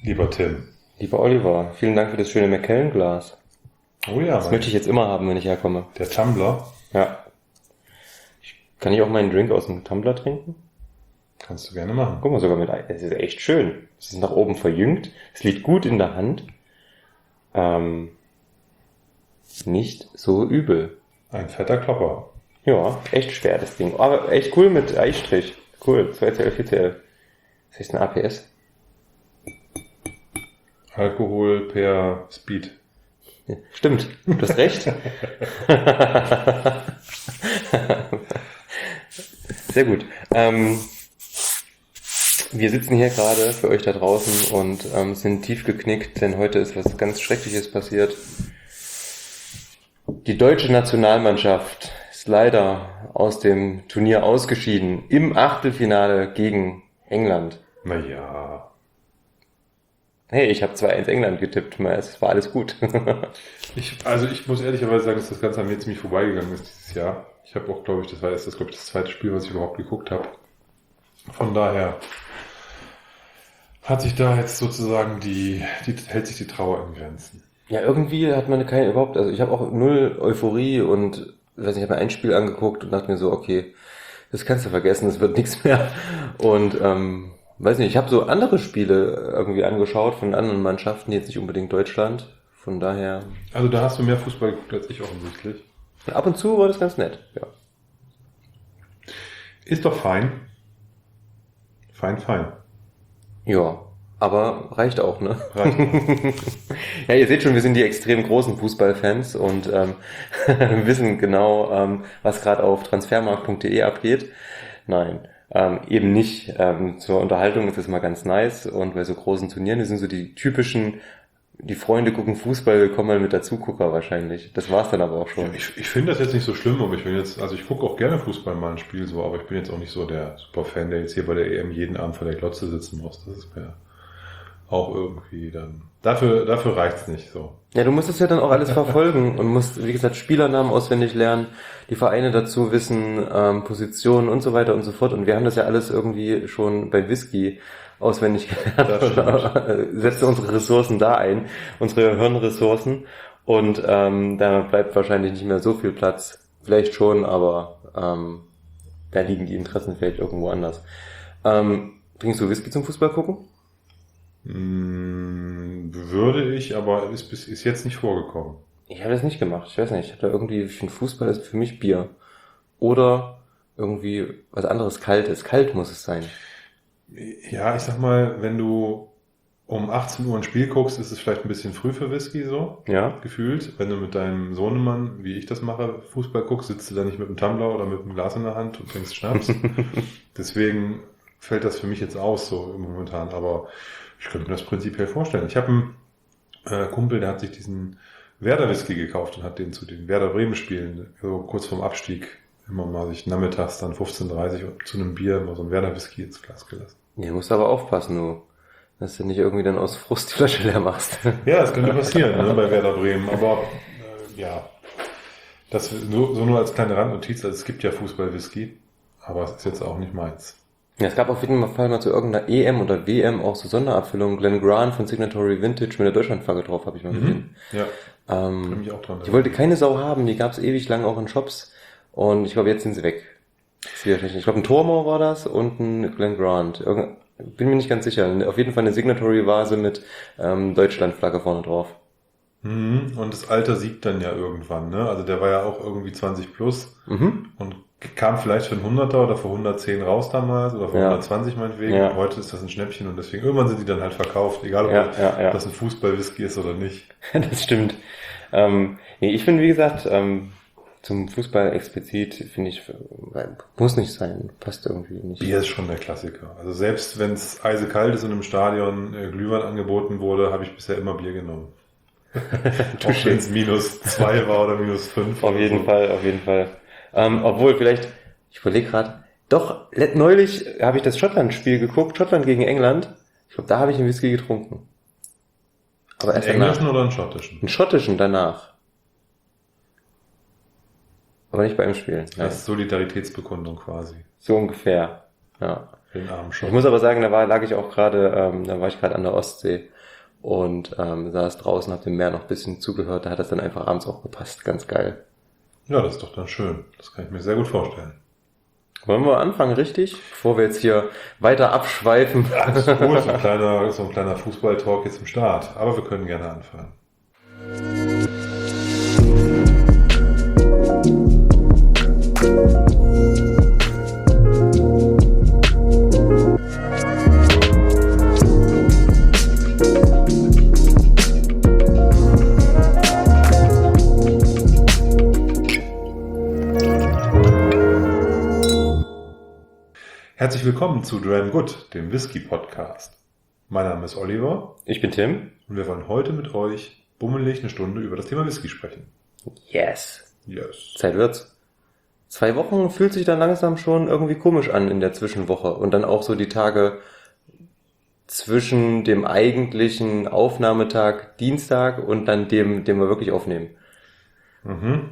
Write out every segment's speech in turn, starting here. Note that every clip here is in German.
Lieber Tim. Lieber Oliver, vielen Dank für das schöne Macallan-Glas. Oh ja, Das möchte ich jetzt immer haben, wenn ich herkomme. der Tumbler. Ja. Kann ich auch meinen Drink aus dem Tumbler trinken? Kannst du gerne machen. Guck mal, sogar mit Eis. Es ist echt schön. Es ist nach oben verjüngt. Es liegt gut in der Hand. Nicht so übel. Ein fetter Klopper. Ja, echt schwer das Ding. Aber echt cool mit Eisstrich. Cool, 2CL, 4CL. Was ist denn APS? Alkohol per Speed. Ja, stimmt, du hast recht. Sehr gut. Wir sitzen hier gerade für euch da draußen und sind tief geknickt, denn heute ist was ganz Schreckliches passiert. Die deutsche Nationalmannschaft ist leider aus dem Turnier ausgeschieden im Achtelfinale gegen England. Naja. Hey, ich habe 2-1 England getippt, es war alles gut. Ich muss ehrlicherweise sagen, dass das Ganze an mir ziemlich vorbeigegangen ist dieses Jahr. Ich habe auch, glaube ich, das zweite Spiel, was ich überhaupt geguckt habe. Von daher hat sich da jetzt sozusagen hält sich die Trauer in Grenzen. Ja, irgendwie hat man keine überhaupt, also ich habe auch null Euphorie und ich weiß nicht, ich habe mir ein Spiel angeguckt und dachte mir so, okay, das kannst du vergessen, das wird nichts mehr. Und weiß nicht, ich habe so andere Spiele irgendwie angeschaut von anderen Mannschaften, jetzt nicht unbedingt Deutschland. Von daher. Also da hast du mehr Fußball geguckt als ich offensichtlich. Ab und zu war das ganz nett, ja. Ist doch fein. Fein. Ja, aber reicht auch, ne? Reicht auch. Ja, ihr seht schon, wir sind die extrem großen Fußballfans und wissen genau, was gerade auf transfermarkt.de abgeht. Nein, eben nicht. Zur Unterhaltung ist es mal ganz nice und bei so großen Turnieren, das sind so die typischen, die Freunde gucken Fußball, kommen mal mit Dazugucker wahrscheinlich. Das war's dann aber auch schon. Ja, ich finde das jetzt nicht so schlimm, aber ich gucke auch gerne Fußball mal ein Spiel so, aber ich bin jetzt auch nicht so der Superfan, der jetzt hier bei der EM jeden Abend vor der Glotze sitzen muss. Das ist mir auch irgendwie dann. Dafür reicht's nicht so. Ja, du musst es ja dann auch alles verfolgen und musst, wie gesagt, Spielernamen auswendig lernen, die Vereine dazu wissen, Positionen und so weiter und so fort. Und wir haben das ja alles irgendwie schon bei Whisky auswendig gelernt. Setzen unsere Ressourcen da ein, unsere Hirnressourcen. Und da bleibt wahrscheinlich nicht mehr so viel Platz. Vielleicht schon, aber da liegen die Interessen vielleicht irgendwo anders. Trinkst du Whisky zum Fußball gucken? Würde ich, aber ist jetzt nicht vorgekommen. Ich habe das nicht gemacht. Ich weiß nicht. Ich habe da irgendwie, ich finde Fußball ist für mich Bier. Oder irgendwie was anderes Kaltes. Kalt muss es sein. Ja, ich sag mal, wenn du um 18 Uhr ein Spiel guckst, ist es vielleicht ein bisschen früh für Whisky so. Ja. Gefühlt. Wenn du mit deinem Sohnemann, wie ich das mache, Fußball guckst, sitzt du da nicht mit einem Tumbler oder mit einem Glas in der Hand und trinkst Schnaps. Deswegen fällt das für mich jetzt aus so momentan. Aber ich könnte mir das prinzipiell vorstellen. Ich habe einen Kumpel, der hat sich diesen Werder Whisky gekauft und hat den zu den Werder Bremen Spielen, so kurz vorm Abstieg, immer mal sich nachmittags dann 15:30 Uhr zu einem Bier mal so ein Werder Whisky ins Glas gelassen. Ja, musst aber aufpassen, du. Dass du nicht irgendwie dann aus Frust die Flasche leer machst. Ja, das könnte passieren, ne, bei Werder Bremen. Aber ja, das nur als kleine Randnotiz. Also es gibt ja Fußball-Whisky, aber es ist jetzt auch nicht meins. Ja, es gab auf jeden Fall mal zu irgendeiner EM oder WM auch so Sonderabfüllungen. Glen Grant von Signatory Vintage mit der Deutschlandflagge drauf, habe ich mal gesehen. Ja, kann mich auch dran die wollte keine Sau haben, die gab es ewig lang auch in Shops. Und ich glaube, jetzt sind sie weg. Ich glaube, ein Tormor war das und ein Glen Grant. Bin mir nicht ganz sicher. Auf jeden Fall eine Signatory-Vase mit Deutschlandflagge vorne drauf. Und das Alter siegt dann ja irgendwann, ne? Also der war ja auch irgendwie 20 plus und kam vielleicht für einen 100er oder für 110 raus damals oder für 120 meinetwegen. Ja. Heute ist das ein Schnäppchen und deswegen irgendwann sind die dann halt verkauft, egal ob das ein Fußball-Whisky ist oder nicht. Das stimmt. Nee, ich finde, wie gesagt, zum Fußball explizit finde ich, muss nicht sein, passt irgendwie nicht. Bier ist schon der Klassiker. Also selbst wenn es eisekalt ist und im Stadion Glühwein angeboten wurde, habe ich bisher immer Bier genommen. Auch wenn es -2 war oder -5. Auf jeden Fall. Obwohl vielleicht, ich überlege gerade, doch, neulich habe ich das Schottland-Spiel geguckt, Schottland gegen England. Ich glaube, da habe ich einen Whisky getrunken. Aber erst einen englischen oder einen schottischen? Einen schottischen danach. Aber nicht beim Spiel. Das ist Solidaritätsbekundung quasi. So ungefähr, ja. Den armen Schotten. Ich muss aber sagen, da war ich gerade an der Ostsee. und saß draußen, hab dem Meer noch ein bisschen zugehört. Da hat das dann einfach abends auch gepasst. Ganz geil. Ja, das ist doch dann schön. Das kann ich mir sehr gut vorstellen. Wollen wir anfangen, richtig? Bevor wir jetzt hier weiter abschweifen. Ja, das ist gut, so ein kleiner Fußball-Talk jetzt im Start. Aber wir können gerne anfangen. Herzlich willkommen zu Dram Good, dem Whisky-Podcast. Mein Name ist Oliver. Ich bin Tim. Und wir wollen heute mit euch bummelig eine Stunde über das Thema Whisky sprechen. Yes. Yes. Zeit wird's. 2 Wochen fühlt sich dann langsam schon irgendwie komisch an in der Zwischenwoche. Und dann auch so die Tage zwischen dem eigentlichen Aufnahmetag Dienstag und dann dem, den wir wirklich aufnehmen. Mhm.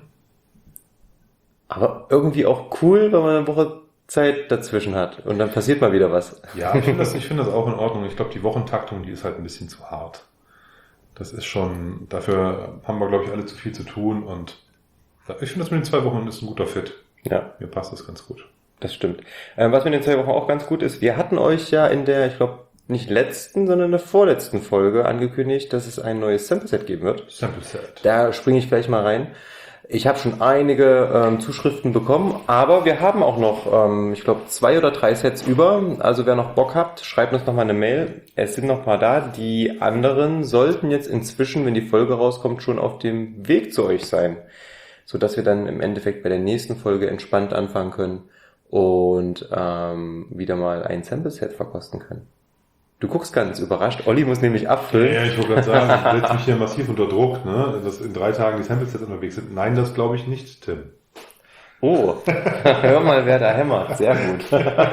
Aber irgendwie auch cool, wenn man eine Woche Zeit dazwischen hat und dann passiert mal wieder was. Ja, ich finde das auch in Ordnung. Ich glaube, die Wochentaktung, die ist halt ein bisschen zu hart. Das ist schon, dafür haben wir, glaube ich, alle zu viel zu tun und ich finde das mit den 2 Wochen ist ein guter Fit. Ja. Mir passt das ganz gut. Das stimmt. Was mit den 2 Wochen auch ganz gut ist, wir hatten euch ja in der, ich glaube, nicht letzten, sondern in der vorletzten Folge angekündigt, dass es ein neues Sample-Set geben wird. Sample-Set. Da springe ich gleich mal rein. Ich habe schon einige Zuschriften bekommen, aber wir haben auch noch, ich glaube, 2 oder 3 Sets über. Also wer noch Bock habt, schreibt uns noch mal eine Mail. Es sind noch mal da. Die anderen sollten jetzt inzwischen, wenn die Folge rauskommt, schon auf dem Weg zu euch sein, sodass wir dann im Endeffekt bei der nächsten Folge entspannt anfangen können und wieder mal ein Sample-Set verkosten können. Du guckst ganz überrascht. Olli muss nämlich abfüllen. Ja, ich wollte gerade sagen, ich setze mich hier massiv unter Druck, ne? Dass in 3 Tagen die Samples jetzt unterwegs sind. Nein, das glaube ich nicht, Tim. Oh, hör mal, wer da hämmert. Sehr gut.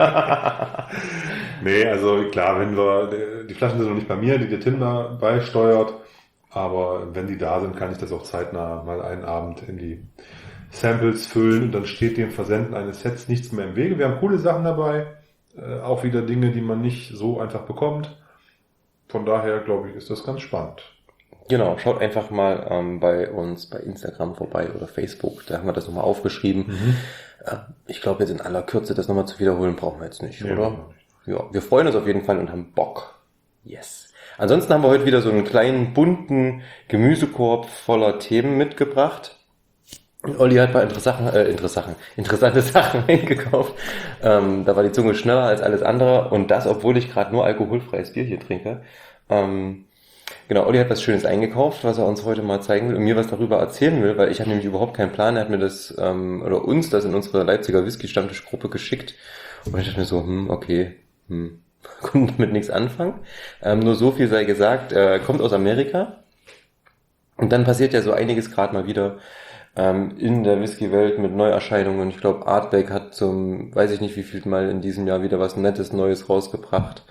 Nee, also klar, wenn die Flaschen sind noch nicht bei mir, die der Tim da beisteuert. Aber wenn die da sind, kann ich das auch zeitnah mal einen Abend in die Samples füllen und dann steht dem Versenden eines Sets nichts mehr im Wege. Wir haben coole Sachen dabei. Auch wieder Dinge, die man nicht so einfach bekommt. Von daher, glaube ich, ist das ganz spannend. Genau, schaut einfach mal bei uns bei Instagram vorbei oder Facebook. Da haben wir das nochmal aufgeschrieben. Mhm. Ich glaube, jetzt in aller Kürze das nochmal zu wiederholen, brauchen wir jetzt nicht, Nee, oder? Ja, wir freuen uns auf jeden Fall und haben Bock. Yes. Ansonsten haben wir heute wieder so einen kleinen, bunten Gemüsekorb voller Themen mitgebracht. Olli hat ein paar interessante Sachen eingekauft. Da war die Zunge schneller als alles andere und das, obwohl ich gerade nur alkoholfreies Bier hier trinke. Genau, Olli hat was Schönes eingekauft, was er uns heute mal zeigen will und mir was darüber erzählen will, weil ich habe nämlich überhaupt keinen Plan. Er hat mir das, oder uns das in unsere Leipziger Whisky-Stammtischgruppe geschickt und ich dachte mir so, konnte damit nichts anfangen. Nur so viel sei gesagt, kommt aus Amerika und dann passiert ja so einiges gerade mal wieder in der Whisky-Welt mit Neuerscheinungen. Ich glaube, Ardbeg hat weiß ich nicht wie viel Mal in diesem Jahr wieder was Nettes Neues rausgebracht.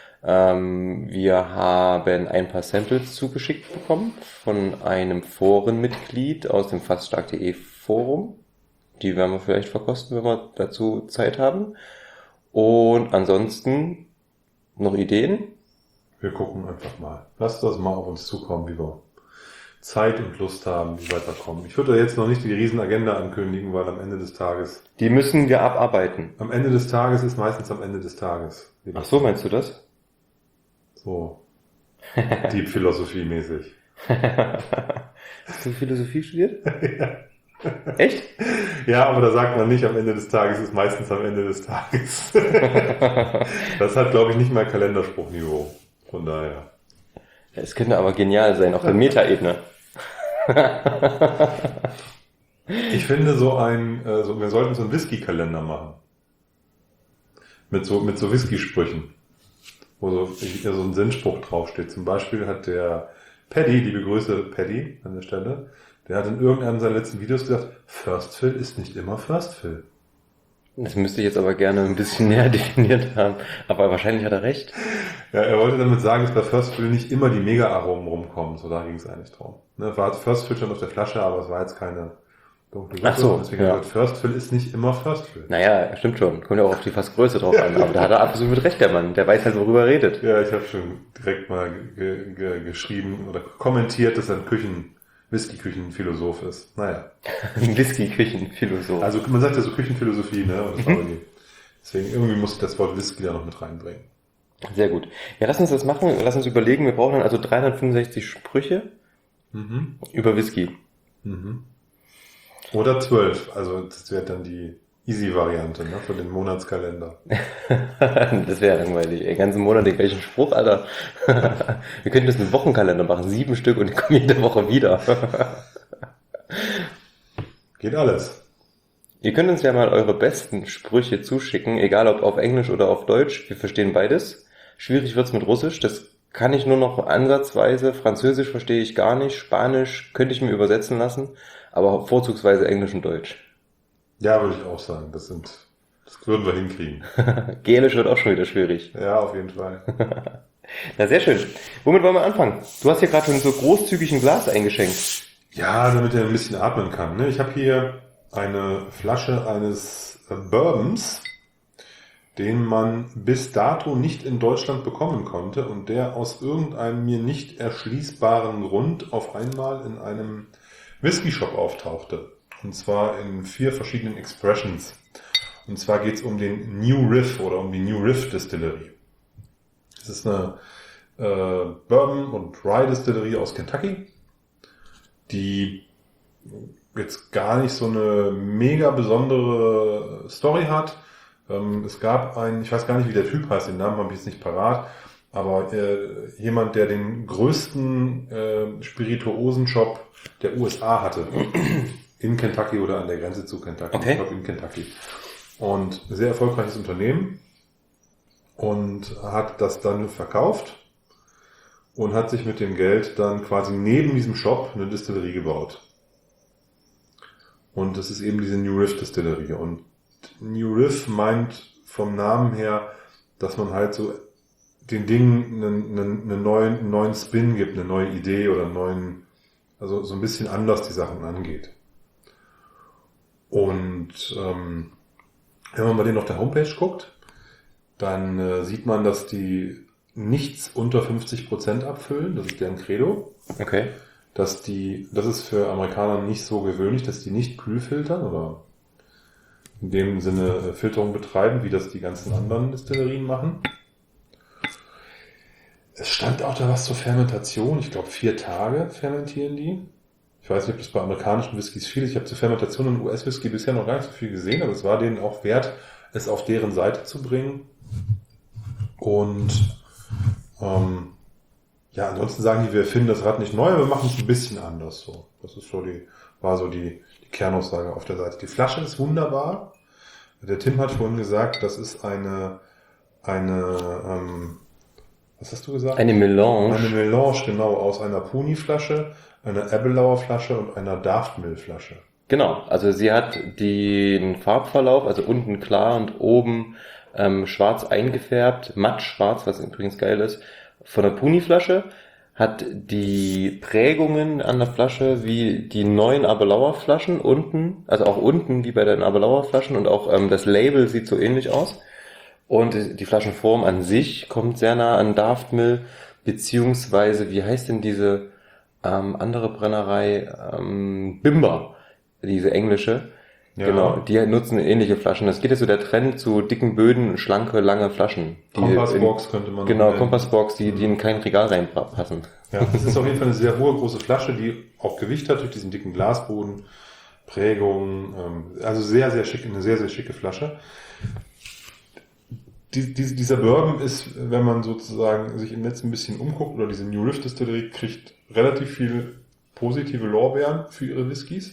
Wir haben ein paar Samples zugeschickt bekommen von einem Forenmitglied aus dem faststark.de Forum. Die werden wir vielleicht verkosten, wenn wir dazu Zeit haben. Und ansonsten noch Ideen? Wir gucken einfach mal. Lasst das mal auf uns zukommen, wie wir Zeit und Lust haben, wie weiterkommen. Ich würde jetzt noch nicht die Riesenagenda ankündigen, weil am Ende des Tages... Die müssen wir abarbeiten. Am Ende des Tages ist meistens am Ende des Tages. Ach so, meinst du das? So. Deep Philosophie-mäßig. Hast du Philosophie studiert? Ja. Echt? Ja, aber da sagt man nicht, am Ende des Tages ist meistens am Ende des Tages. Das hat, glaube ich, nicht mal Kalenderspruchniveau. Von daher. Ja, es könnte aber genial sein, auf der Metaebene. Ich finde wir sollten so einen Whisky-Kalender machen. Mit so Whisky-Sprüchen. Wo so ein Sinnspruch draufsteht. Zum Beispiel hat der Paddy, liebe Grüße Paddy an der Stelle, der hat in irgendeinem seiner letzten Videos gesagt, First Fill ist nicht immer First Fill. Das müsste ich jetzt aber gerne ein bisschen näher definiert haben. Aber wahrscheinlich hat er recht. Ja, er wollte damit sagen, dass bei First Fill nicht immer die Mega-Aromen rumkommen. So, da ging es eigentlich drum. Ne, war First Fill schon auf der Flasche, aber es war jetzt keine dunkle Ach so, Deswegen ja. gesagt, First Fill ist nicht immer First Fill. Naja, stimmt schon. Kommt ja auch auf die Fassgröße drauf an. Aber da hat er absolut recht, der Mann. Der weiß halt, worüber er redet. Ja, ich habe schon direkt mal geschrieben oder kommentiert, dass er ein Whisky-Küchenphilosoph ist. Naja. Whisky-Küchenphilosoph. Also man sagt ja so Küchenphilosophie, ne? Und das war deswegen irgendwie muss ich das Wort Whisky da noch mit reinbringen. Sehr gut. Ja, lass uns das machen. Lass uns überlegen. Wir brauchen dann also 365 Sprüche über Whisky. Oder 12. Also das wäre dann die Easy-Variante, ne? Für den Monatskalender. Das wäre langweilig. Den ganzen Monat den gleichen Spruch, Alter. Wir könnten das mit Wochenkalender machen. 7 Stück und die kommen jede Woche wieder. Geht alles. Ihr könnt uns ja mal eure besten Sprüche zuschicken, egal ob auf Englisch oder auf Deutsch. Wir verstehen beides. Schwierig wird's mit Russisch. Das kann ich nur noch ansatzweise. Französisch verstehe ich gar nicht. Spanisch könnte ich mir übersetzen lassen. Aber vorzugsweise Englisch und Deutsch. Ja, würde ich auch sagen. Das würden wir hinkriegen. Gälisch wird auch schon wieder schwierig. Ja, auf jeden Fall. Na, sehr schön. Womit wollen wir anfangen? Du hast hier gerade schon so großzügig ein Glas eingeschenkt. Ja, damit er ein bisschen atmen kann. Ne? Ich habe hier eine Flasche eines Bourbons, den man bis dato nicht in Deutschland bekommen konnte und der aus irgendeinem mir nicht erschließbaren Grund auf einmal in einem Whisky-Shop auftauchte. Und zwar in 4 verschiedenen Expressions. Und zwar geht es um den New Riff oder um die New Riff Distillery. Es ist eine Bourbon- und Rye-Distillerie aus Kentucky, die jetzt gar nicht so eine mega besondere Story hat. Es gab ich weiß gar nicht, wie der Typ heißt, den Namen habe ich jetzt nicht parat, aber jemand, der den größten Spirituosen-Shop der USA hatte, in Kentucky oder an der Grenze zu Kentucky, Okay. Ich glaube in Kentucky. Und sehr erfolgreiches Unternehmen und hat das dann verkauft und hat sich mit dem Geld dann quasi neben diesem Shop eine Distillerie gebaut. Und das ist eben diese New Riff Distillerie. Und New Riff meint vom Namen her, dass man halt so den Dingen einen neuen Spin gibt, eine neue Idee oder also so ein bisschen anders die Sachen angeht. Und wenn man bei denen auf der Homepage guckt, dann sieht man, dass die nichts unter 50% abfüllen. Das ist deren Credo. Okay. Das ist für Amerikaner nicht so gewöhnlich, dass die nicht kühlfiltern oder in dem Sinne Filterung betreiben, wie das die ganzen anderen Destillerien machen. Es stand auch da was zur Fermentation. Ich glaube, 4 Tage fermentieren die. Ich weiß nicht, ob das bei amerikanischen Whiskys viel ist. Ich habe zur Fermentation in US-Whisky bisher noch gar nicht so viel gesehen, aber es war denen auch wert, es auf deren Seite zu bringen. Und ja, ansonsten sagen die, wir finden das Rad nicht neu, aber wir machen es ein bisschen anders. So, das ist war so die Kernaussage auf der Seite. Die Flasche ist wunderbar. Der Tim hat vorhin gesagt, das ist eine was hast du gesagt? Eine Melange. Eine Melange, genau, aus einer Puni-Flasche, einer Aberlour Flasche und einer Daftmill Flasche. Genau, also sie hat den Farbverlauf, also unten klar und oben schwarz eingefärbt, matt schwarz, was übrigens geil ist, von der Puni-Flasche, hat die Prägungen an der Flasche wie die neuen Aberlour Flaschen unten, also auch unten wie bei den Aberlour Flaschen und auch das Label sieht so ähnlich aus. Und die Flaschenform an sich kommt sehr nah an Daftmill, beziehungsweise, wie heißt denn diese andere Brennerei? Bimber, diese englische. Ja. Genau, die nutzen ähnliche Flaschen. Das geht jetzt so der Trend zu dicken Böden, schlanke, lange Flaschen. Kompassbox könnte man Genau, nennen. Kompassbox, die in kein Regal reinpassen. Ja, das ist auf jeden Fall eine sehr hohe, große Flasche, die auch Gewicht hat durch diesen dicken Glasboden, Prägung, also sehr, sehr schick, eine sehr, sehr schicke Flasche. Dieser Bourbon ist, wenn man sozusagen sich im Netz ein bisschen umguckt, oder diese New Riff Distillery kriegt relativ viel positive Lorbeeren für ihre Whiskys.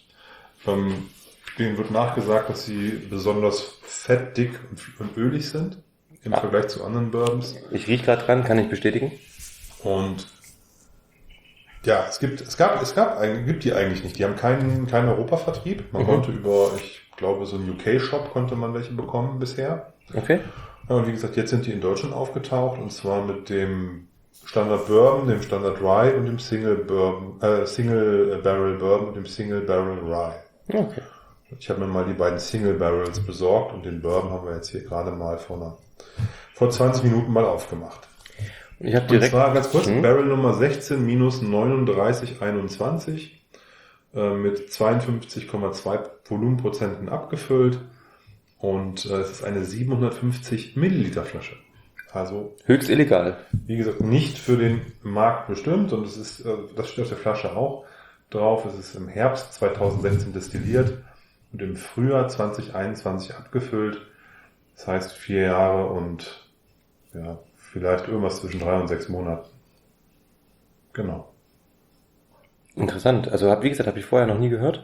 Denen wird nachgesagt, dass sie besonders fett, dick und ölig sind im Vergleich zu anderen Bourbons. Ich riech gerade dran, kann ich bestätigen. Und ja, es gibt die eigentlich nicht. Die haben keinen Europavertrieb. Man konnte ich glaube, so einen UK-Shop konnte man welche bekommen bisher. Okay. Ja, und wie gesagt, jetzt sind die in Deutschland aufgetaucht und zwar mit dem Standard Bourbon, dem Standard Rye und dem Single Barrel Bourbon und dem Single Barrel Rye. Okay. Ich habe mir mal die beiden Single Barrels besorgt und den Bourbon haben wir jetzt hier gerade mal vor 20 Minuten mal aufgemacht. Ich habe Und direkt. zwar ganz kurz, Barrel Nummer 16 minus 39,21 mit 52,2 Volumenprozenten abgefüllt und es ist eine 750 Milliliter Flasche. Also Höchst illegal. wie gesagt, nicht für den Markt bestimmt und es ist, das steht auf der Flasche auch drauf. Es ist im Herbst 2016 destilliert und im Frühjahr 2021 abgefüllt. Das heißt 4 Jahre und ja, vielleicht irgendwas zwischen 3 und 6 Monaten. Genau. Interessant. Also wie gesagt, habe ich vorher noch nie gehört.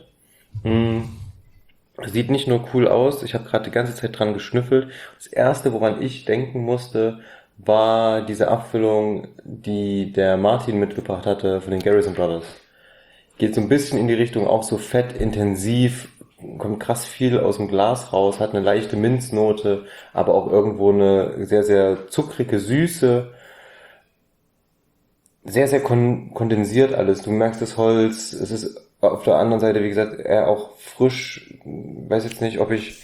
Sieht nicht nur cool aus, ich habe gerade die ganze Zeit dran geschnüffelt. Das erste, woran ich denken musste, war diese Abfüllung, die der Martin mitgebracht hatte von den Garrison Brothers. Geht so ein bisschen in die Richtung auch so fettintensiv, kommt krass viel aus dem Glas raus, hat eine leichte Minznote, aber auch irgendwo eine sehr, sehr zuckrige Süße. Sehr, sehr kondensiert alles. Du merkst das Holz, es ist auf der anderen Seite, wie gesagt, eher auch frisch. Weiß jetzt nicht, ob ich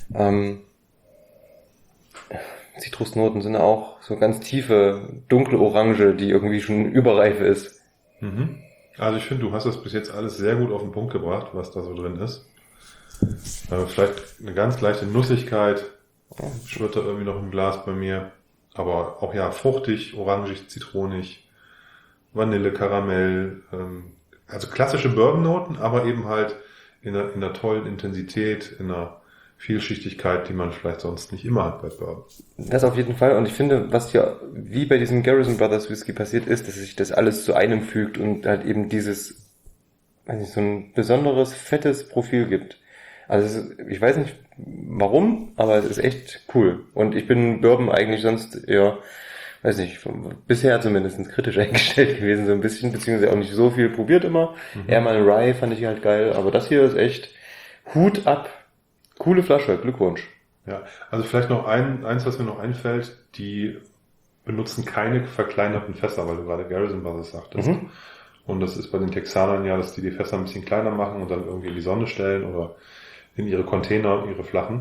Zitrusnoten sind auch so ganz tiefe, dunkle Orange, die irgendwie schon überreif ist. Mhm. Also ich finde, du hast das bis jetzt alles sehr gut auf den Punkt gebracht, was da so drin ist. Vielleicht eine ganz leichte Nussigkeit schwirrt da irgendwie noch im Glas bei mir. Aber auch ja, fruchtig, orangig, zitronig, Vanille, Karamell, also klassische Bourbon-Noten, aber eben halt in einer tollen Intensität, in einer Vielschichtigkeit, die man vielleicht sonst nicht immer hat bei Bourbon. Das auf jeden Fall. Und ich finde, was hier wie bei diesem Garrison Brothers Whisky passiert ist, dass sich das alles zu einem fügt und halt eben dieses, weiß nicht, so ein besonderes, fettes Profil gibt. Also ich weiß nicht warum, aber es ist echt cool. Und ich bin Bourbon eigentlich sonst eher, weiß nicht, bisher zumindest kritisch eingestellt gewesen, so ein bisschen, beziehungsweise auch nicht so viel probiert immer. Eher mal ein Rye fand ich halt geil, aber das hier ist echt Hut ab. Coole Flasche, Glückwunsch. Ja, also vielleicht noch eins, was mir noch einfällt, die benutzen keine verkleinerten Fässer, weil du gerade Garrison Brothers sagtest. Und das ist bei den Texanern ja, dass die Fässer ein bisschen kleiner machen und dann irgendwie in die Sonne stellen oder in ihre Container, ihre flachen.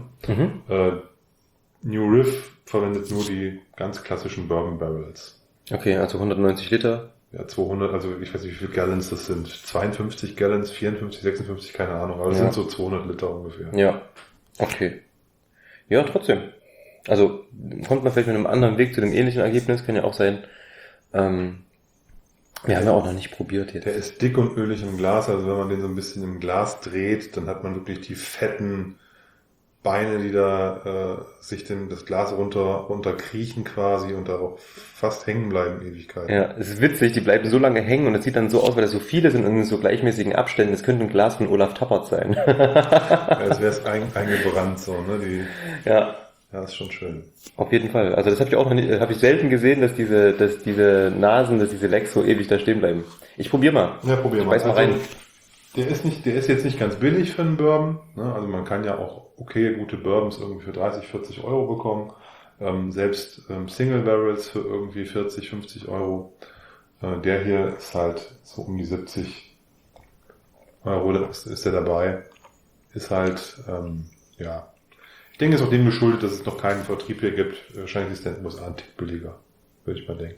New Riff verwendet nur die ganz klassischen Bourbon Barrels. Okay, also 190 Liter. Ja, 200, also ich weiß nicht, wie viele Gallons das sind. 52 Gallons, 54, 56, keine Ahnung, aber das sind so 200 Liter ungefähr. Ja, okay. Ja, trotzdem. Also kommt man vielleicht mit einem anderen Weg zu dem ähnlichen Ergebnis, kann ja auch sein. Wir haben ja auch noch nicht probiert jetzt. Der ist dick und ölig im Glas, also wenn man den so ein bisschen im Glas dreht, dann hat man wirklich die fetten Beine, die da sich das Glas runter kriechen quasi und da auch fast hängen bleiben Ewigkeiten. Ja, es ist witzig, die bleiben so lange hängen und es sieht dann so aus, weil das so viele sind in so gleichmäßigen Abständen. Das könnte ein Glas von Olaf Tappert sein. Ja, als wäre es eingebrannt so, ne? Ja, das ist schon schön. auf jeden Fall. Also das habe ich auch noch nicht, habe ich selten gesehen, dass diese Nasen, dass diese Lecks so ewig da stehen bleiben. Ich probiere mal. Ja, probier mal. Beiß mal rein. Der ist jetzt nicht ganz billig für einen Bourbon, ne? Also man kann ja auch gute Bourbons irgendwie für 30, 40 Euro bekommen. Selbst Single Barrels für irgendwie 40, 50 Euro. Der hier ist halt so um die 70 Euro, ist der dabei. Ist halt, ja. Ich denke, es ist auch dem geschuldet, dass es noch keinen Vertrieb hier gibt. Wahrscheinlich ist der in den USA ein Tick billiger, würde ich mal denken.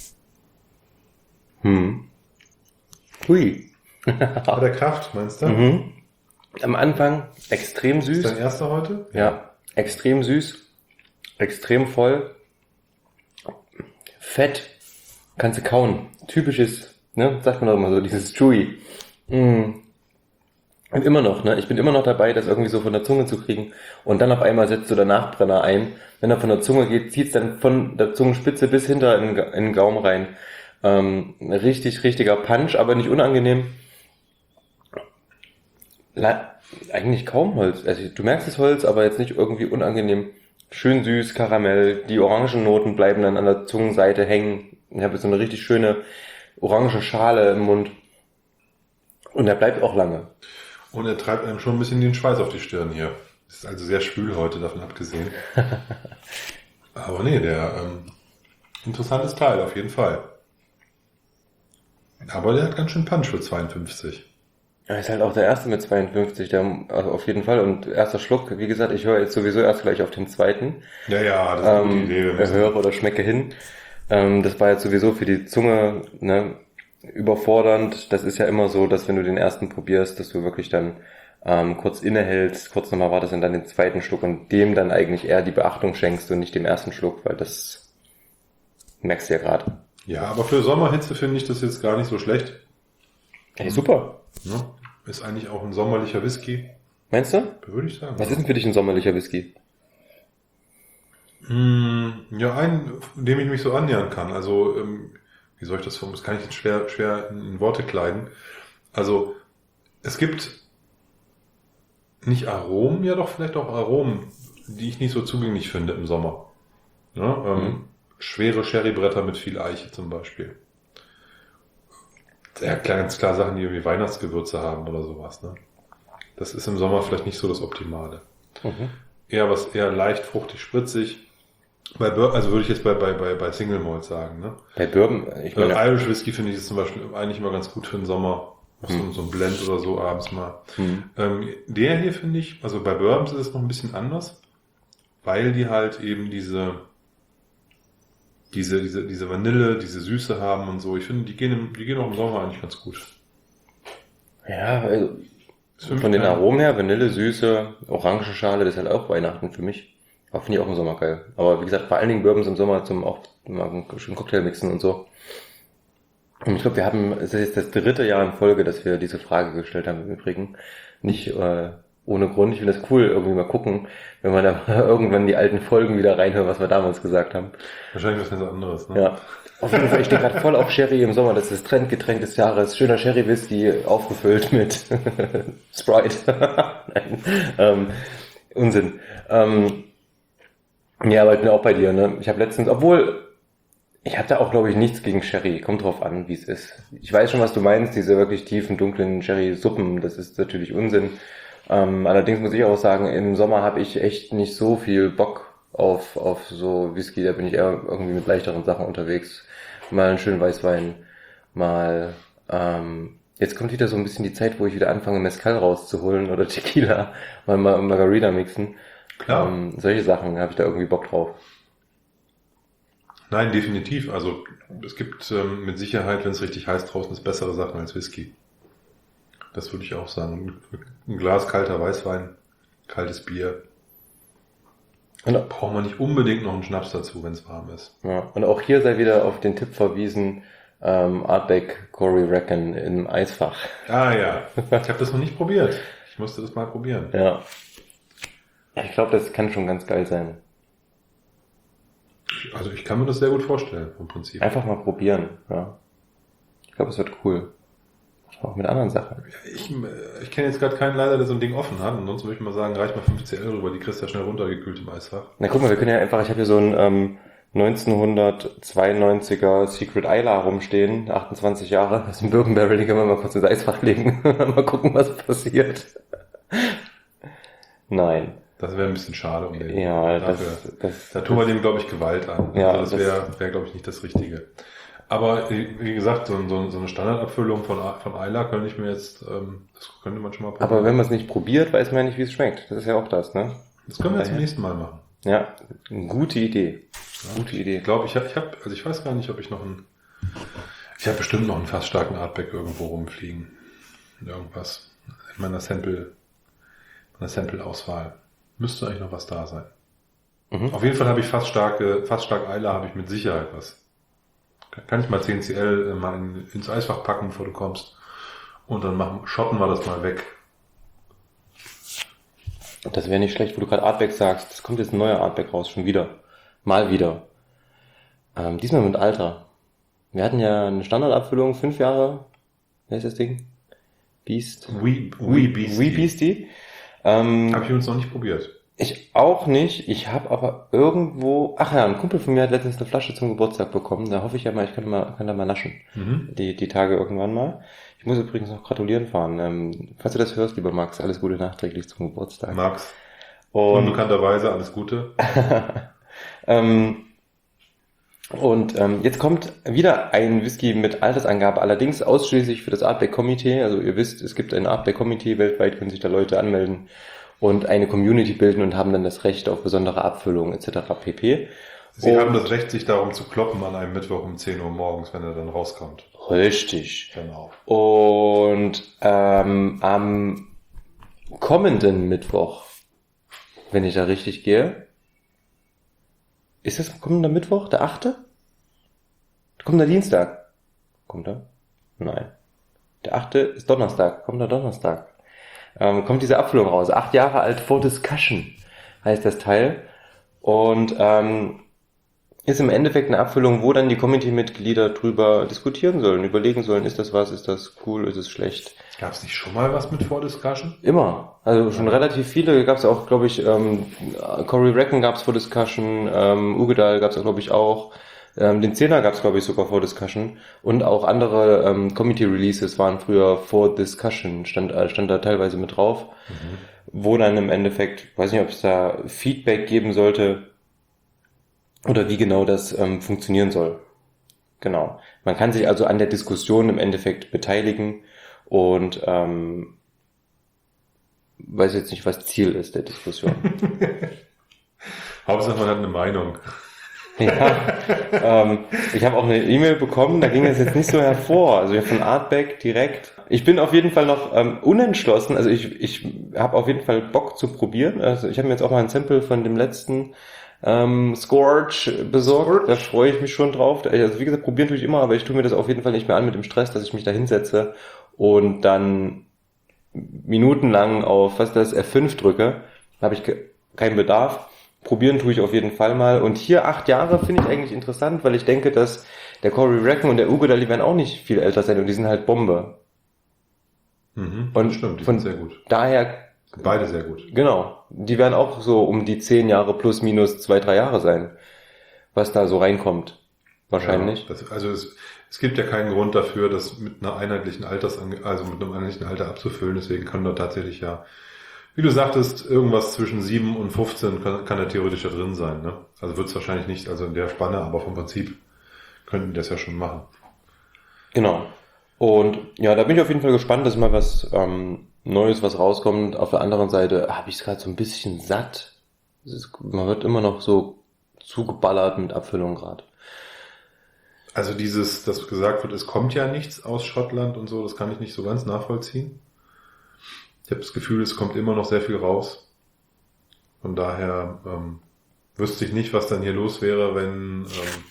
Hui. Hat der Kraft, meinst du? Am Anfang extrem süß. Ist dein erster heute? Ja, extrem süß, extrem voll, fett, kannst du kauen. Typisches, ne, sagt man doch immer so, dieses Chewy. Und immer noch, ne, ich bin immer noch dabei, das irgendwie so von der Zunge zu kriegen. Und dann auf einmal setzt du der Nachbrenner ein. Wenn er von der Zunge geht, zieht's dann von der Zungenspitze bis hinter in den Gaumen rein. Richtiger Punch, aber nicht unangenehm. Eigentlich kaum Holz. Also du merkst das Holz, aber jetzt nicht irgendwie unangenehm. Schön süß, Karamell. Die Orangennoten bleiben dann an der Zungenseite hängen. Ich habe jetzt so eine richtig schöne orange Schale im Mund. Und der bleibt auch lange. Und er treibt einem schon ein bisschen den Schweiß auf die Stirn hier. Ist also sehr schwül heute, davon abgesehen. Aber nee, interessantes Teil auf jeden Fall. Aber der hat ganz schön Punch für 52. Er ist halt auch der Erste mit 52, also auf jeden Fall. Und erster Schluck, wie gesagt, ich höre jetzt sowieso erst gleich auf den zweiten. Ja, das ist eine gute Idee. Höre oder schmecke hin. Das war jetzt sowieso für die Zunge, ne, überfordernd. Das ist ja immer so, dass wenn du den ersten probierst, dass du wirklich dann kurz innehältst, kurz nochmal wartest und dann den zweiten Schluck und dem dann eigentlich eher die Beachtung schenkst und nicht dem ersten Schluck, weil das merkst du ja gerade. Ja, aber für Sommerhitze finde ich das jetzt gar nicht so schlecht. Hey, super. Ja, ist eigentlich auch ein sommerlicher Whisky, Meinst du? würde ich sagen. Was ist denn für dich ein sommerlicher Whisky? Ja, einen, dem ich mich so annähern kann. Also, wie soll ich das formulieren? Das kann ich jetzt schwer in Worte kleiden. Also, es gibt nicht Aromen, ja doch vielleicht auch Aromen, die ich nicht so zugänglich finde im Sommer. Ja, schwere Sherrybretter mit viel Eiche zum Beispiel. Ja, ganz klar Sachen, die irgendwie Weihnachtsgewürze haben oder sowas. Ne? Das ist im Sommer vielleicht nicht so das Optimale. Eher leicht, fruchtig, spritzig. Also würde ich jetzt bei Single Malt sagen. Ne? Bei Bourbon, ich meine... Irish Whisky finde ich jetzt zum Beispiel eigentlich immer ganz gut für den Sommer. So ein Blend oder so abends mal. Der hier finde ich, also bei Bourbons ist es noch ein bisschen anders, weil die halt eben diese Vanille, diese Süße haben und so. Ich finde, die gehen auch im Sommer eigentlich ganz gut. Ja, also von den Aromen her, Vanille, Süße, Orangenschale, das ist halt auch Weihnachten für mich. Aber finde ich auch im Sommer geil. Aber wie gesagt, vor allen Dingen Bourbons im Sommer zum auch mal einen schönen Cocktail mixen und so. Und ich glaube, es ist jetzt das 3. Jahr in Folge, dass wir diese Frage gestellt haben im Übrigen. Nicht ohne Grund. Ich finde das cool, irgendwie mal gucken, wenn man da irgendwann die alten Folgen wieder reinhört, was wir damals gesagt haben. Wahrscheinlich was ganz anderes, ne? Ja. Auf jeden Fall, ich stehe gerade voll auf Sherry im Sommer. Das ist das Trendgetränk des Jahres. Schöner Sherry-Whisky, aufgefüllt mit Sprite. Nein, Unsinn. Ja, aber ich bin auch bei dir, ne? Ich habe letztens, ich habe da auch, glaube ich, nichts gegen Sherry. Kommt drauf an, wie es ist. Ich weiß schon, was du meinst, diese wirklich tiefen, dunklen Sherry-Suppen. Das ist natürlich Unsinn. Allerdings muss ich auch sagen, im Sommer habe ich echt nicht so viel Bock auf so Whisky. Da bin ich eher irgendwie mit leichteren Sachen unterwegs. Mal einen schönen Weißwein, mal, jetzt kommt wieder so ein bisschen die Zeit, wo ich wieder anfange, Mezcal rauszuholen oder Tequila, mal Margarita mixen. Klar. Solche Sachen habe ich da irgendwie Bock drauf. Nein, definitiv. Also es gibt mit Sicherheit, wenn es richtig heiß draußen ist, bessere Sachen als Whisky. Das würde ich auch sagen. Ein Glas kalter Weißwein, kaltes Bier. Und da braucht man nicht unbedingt noch einen Schnaps dazu, wenn es warm ist. Ja, und auch hier sei wieder auf den Tipp verwiesen, Ardbeg Cory Reckon im Eisfach. Ah ja, ich habe das noch nicht probiert. Ich musste das mal probieren. Ja. Ich glaube, das kann schon ganz geil sein. Also ich kann mir das sehr gut vorstellen, vom Prinzip. Einfach mal probieren, ja. Ich glaube, es wird cool. Auch mit anderen Sachen. Ich kenne jetzt gerade keinen leider, der so ein Ding offen hat. Ansonsten würde ich mal sagen, reicht mal 50 Euro rüber, die kriegst du ja schnell runtergekühlt im Eisfach. Na guck mal, wir können ja einfach, ich habe hier so ein 1992er Secret Isla rumstehen, 28 Jahre, das ist ein Bourbon Barrel, den können wir mal kurz ins Eisfach legen. Mal gucken, was passiert. Nein. Das wäre ein bisschen schade um den. Ja, da tun wir dem, glaube ich, Gewalt an. Ja, also das wäre, glaube ich, nicht das Richtige. Aber wie gesagt, so eine Standardabfüllung von Isla könnte ich mir jetzt, das könnte man schon mal probieren. Aber wenn man es nicht probiert, weiß man ja nicht, wie es schmeckt. Das ist ja auch das, ne? Das können wir jetzt zum nächsten Mal machen. Ja, eine gute Idee. Ja, gute Idee. Ich glaube, ich weiß gar nicht, ob ich ich habe bestimmt noch einen fast starken Ardbeg irgendwo rumfliegen. Irgendwas. In meiner Sample-Auswahl. Müsste eigentlich noch was da sein. Auf jeden Fall habe ich fast stark Isla habe ich mit Sicherheit was. Kann ich mal 10 CL mal ins Eisfach packen, bevor du kommst. Und dann schotten wir das mal weg. Das wäre nicht schlecht, wo du gerade Ardbeg sagst. Es kommt jetzt ein neuer Ardbeg raus, schon wieder. Mal wieder. Diesmal mit Alter. Wir hatten ja eine Standardabfüllung, 5 Jahre. Wer ist das Ding? Beast? Wee Beastie. Habe ich uns noch nicht probiert. Ich auch nicht. Ich habe aber irgendwo... Ach ja, ein Kumpel von mir hat letztens eine Flasche zum Geburtstag bekommen. Da hoffe ich ja mal, ich kann da mal naschen. Die Tage irgendwann mal. Ich muss übrigens noch gratulieren fahren. Falls du das hörst, lieber Max, alles Gute nachträglich zum Geburtstag. Max. Und Unbekannterweise alles Gute. Und jetzt kommt wieder ein Whisky mit Altersangabe, allerdings ausschließlich für das Artback Committee. Also ihr wisst, es gibt ein Artback Committee, weltweit können sich da Leute anmelden und eine Community bilden und haben dann das Recht auf besondere Abfüllungen etc. pp. Sie haben das Recht, sich darum zu kloppen an einem Mittwoch um 10 Uhr morgens, wenn er dann rauskommt. Richtig. Genau. Und am kommenden Mittwoch, wenn ich da richtig gehe, ist das kommender Mittwoch, der 8.? Kommt der Dienstag? Kommt er? Nein. Der 8. ist Donnerstag. Kommt der Donnerstag. Kommt diese Abfüllung raus. 8 Jahre alt for Discussion heißt das Teil. Und ist im Endeffekt eine Abfüllung, wo dann die Committee-Mitglieder drüber diskutieren sollen, überlegen sollen, ist das was, ist das cool, ist es schlecht. Gab es nicht schon mal was mit For-Discussion? Immer. Also schon relativ viele. Gab es auch, glaube ich, Cory Reckon gab es For-Discussion, Ugedal gab es auch, glaube ich, auch. Den 10er gab es, glaube ich, sogar For-Discussion. Und auch andere Committee-Releases waren früher For-Discussion, stand da teilweise mit drauf. Wo dann im Endeffekt, weiß nicht, ob es da Feedback geben sollte, oder wie genau das funktionieren soll. Genau. Man kann sich also an der Diskussion im Endeffekt beteiligen und weiß jetzt nicht, was Ziel ist der Diskussion. Hauptsache man hat eine Meinung. Ja, ich habe auch eine E-Mail bekommen, da ging es jetzt nicht so hervor. Also von Artback direkt. Ich bin auf jeden Fall noch unentschlossen. Also ich habe auf jeden Fall Bock zu probieren. Also ich habe mir jetzt auch mal ein Sample von dem letzten Scorch besorgt, da freue ich mich schon drauf. Also wie gesagt, probieren tue ich immer, aber ich tue mir das auf jeden Fall nicht mehr an mit dem Stress, dass ich mich da hinsetze und dann minutenlang auf, F5 drücke. Da habe ich keinen Bedarf. Probieren tue ich auf jeden Fall mal. Und hier 8 Jahre finde ich eigentlich interessant, weil ich denke, dass der Cory Reckon und der Ugedal, die werden auch nicht viel älter sein und die sind halt Bombe. Und stimmt, die sind sehr gut. Daher beide sehr gut. Genau. Die werden auch so um die 10 Jahre plus minus 2-3 Jahre sein, was da so reinkommt. Wahrscheinlich. Ja, es gibt ja keinen Grund dafür, das mit einer einheitlichen mit einem einheitlichen Alter abzufüllen. Deswegen kann da tatsächlich ja, wie du sagtest, irgendwas zwischen 7 und 15 kann da theoretisch da drin sein. Ne? Also wird es wahrscheinlich nicht, also in der Spanne, aber vom Prinzip könnten die das ja schon machen. Genau. Und ja, da bin ich auf jeden Fall gespannt, dass mal was Neues, was rauskommt. Auf der anderen Seite habe ich es gerade so ein bisschen satt. Man wird immer noch so zugeballert mit Abfüllung gerade. Also dass gesagt wird, es kommt ja nichts aus Schottland und so, das kann ich nicht so ganz nachvollziehen. Ich habe das Gefühl, es kommt immer noch sehr viel raus. Von daher wüsste ich nicht, was dann hier los wäre, wenn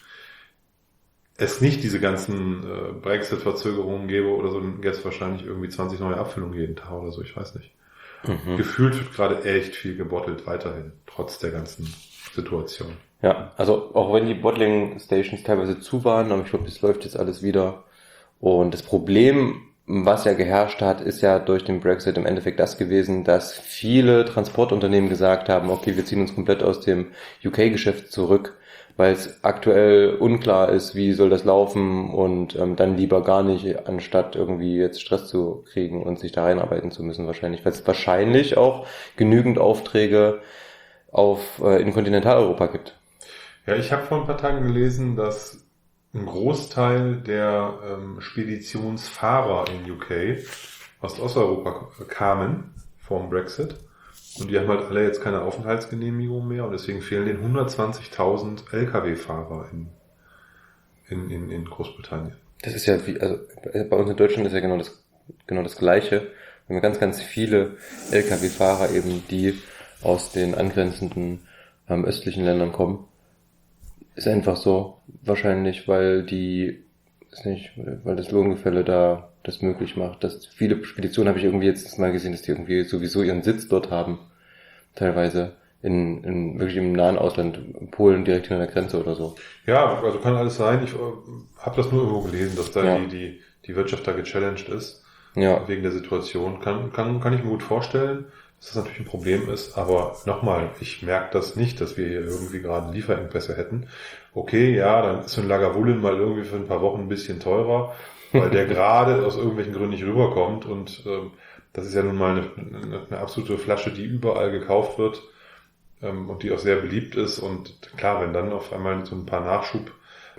es nicht diese ganzen Brexit-Verzögerungen gäbe oder so, dann gäbe es wahrscheinlich irgendwie 20 neue Abfüllungen jeden Tag oder so, ich weiß nicht. Gefühlt wird gerade echt viel gebottelt weiterhin, trotz der ganzen Situation. Ja, also auch wenn die Bottling Stations teilweise zu waren, aber ich glaube, das läuft jetzt alles wieder. Und das Problem, was ja geherrscht hat, ist ja durch den Brexit im Endeffekt das gewesen, dass viele Transportunternehmen gesagt haben, okay, wir ziehen uns komplett aus dem UK-Geschäft zurück, weil es aktuell unklar ist, wie soll das laufen und dann lieber gar nicht, anstatt irgendwie jetzt Stress zu kriegen und sich da reinarbeiten zu müssen wahrscheinlich, weil es wahrscheinlich auch genügend Aufträge in Kontinentaleuropa gibt. Ja, ich habe vor ein paar Tagen gelesen, dass ein Großteil der Speditionsfahrer in UK aus Osteuropa kamen vor dem Brexit und die haben halt alle jetzt keine Aufenthaltsgenehmigung mehr und deswegen fehlen denen 120.000 Lkw-Fahrer in Großbritannien. Das ist ja also bei uns in Deutschland ist ja genau das Gleiche. Wir haben ganz, ganz viele Lkw-Fahrer eben, die aus den angrenzenden östlichen Ländern kommen. Ist einfach so, wahrscheinlich, weil das Lohngefälle da das möglich macht. Dass viele Speditionen habe ich irgendwie jetzt mal gesehen, dass die irgendwie sowieso ihren Sitz dort haben. Teilweise in wirklich im nahen Ausland, Polen direkt hinter der Grenze oder so. Ja, also kann alles sein. Ich habe das nur irgendwo gelesen, dass da die Wirtschaft da gechallenged ist. Ja. Wegen der Situation. Kann ich mir gut vorstellen, dass das natürlich ein Problem ist, aber nochmal, ich merke das nicht, dass wir hier irgendwie gerade Lieferengpässe hätten. Okay, ja, dann ist so ein Lagavulin mal irgendwie für ein paar Wochen ein bisschen teurer, weil der gerade aus irgendwelchen Gründen nicht rüberkommt und das ist ja nun mal eine absolute Flasche, die überall gekauft wird und die auch sehr beliebt ist und klar, wenn dann auf einmal so ein paar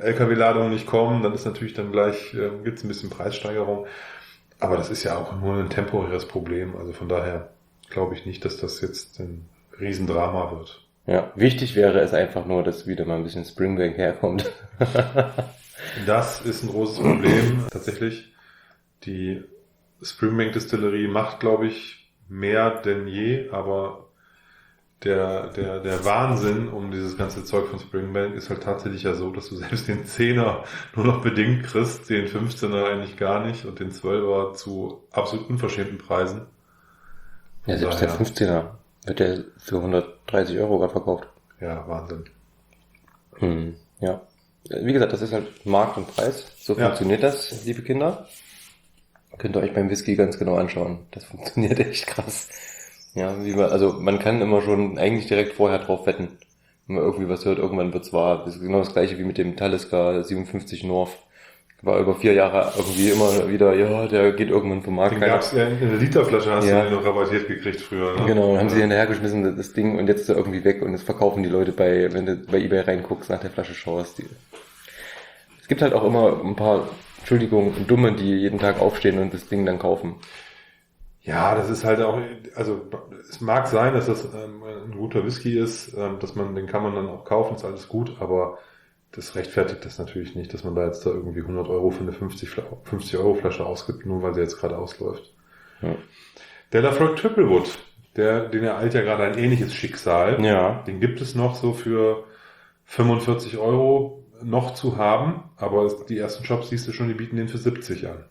LKW-Ladungen nicht kommen, dann ist natürlich dann gleich, gibt's ein bisschen Preissteigerung. Aber das ist ja auch nur ein temporäres Problem. Also von daher glaube ich nicht, dass das jetzt ein Riesendrama wird. Ja, wichtig wäre es einfach nur, dass wieder mal ein bisschen Springbank herkommt. Das ist ein großes Problem. Tatsächlich, die Springbank Distillerie macht, glaube ich, mehr denn je, aber der Wahnsinn um dieses ganze Zeug von Springbank ist halt tatsächlich ja so, dass du selbst den 10er nur noch bedingt kriegst, den 15er eigentlich gar nicht und den 12er zu absolut unverschämten Preisen. Ja, selbst der 15er wird der für 130 Euro gerade verkauft. Ja, Wahnsinn. Ja. Wie gesagt, das ist halt Markt und Preis. So funktioniert das, liebe Kinder. Könnt ihr euch beim Whisky ganz genau anschauen. Das funktioniert echt krass. Ja, also man kann immer schon eigentlich direkt vorher drauf wetten. Wenn man irgendwie was hört, irgendwann wird's wahr. Das ist genau das gleiche wie mit dem Talisker 57 North. War über 4 Jahre irgendwie immer wieder, ja, der geht irgendwann vom Markt. Den gab's ja in der Literflasche, hast du den noch rabattiert gekriegt früher. Ne? Genau, dann haben sie hinterhergeschmissen, das Ding, und jetzt ist er irgendwie weg und das verkaufen die Leute wenn du bei eBay reinguckst, nach der Flasche schaust. Es gibt halt auch immer ein paar, Entschuldigung, Dumme, die jeden Tag aufstehen und das Ding dann kaufen. Ja, das ist halt auch, also es mag sein, dass das ein guter Whisky ist, den kann man dann auch kaufen, ist alles gut, aber das rechtfertigt das natürlich nicht, dass man da jetzt irgendwie 100 Euro für eine 50 Euro Flasche ausgibt, nur weil sie jetzt gerade ausläuft. Ja. Der Lafroig Triplewood, den ereilt ja gerade ein ähnliches Schicksal. Ja. Den gibt es noch so für 45 Euro noch zu haben, aber die ersten Shops siehst du schon, die bieten den für 70 an.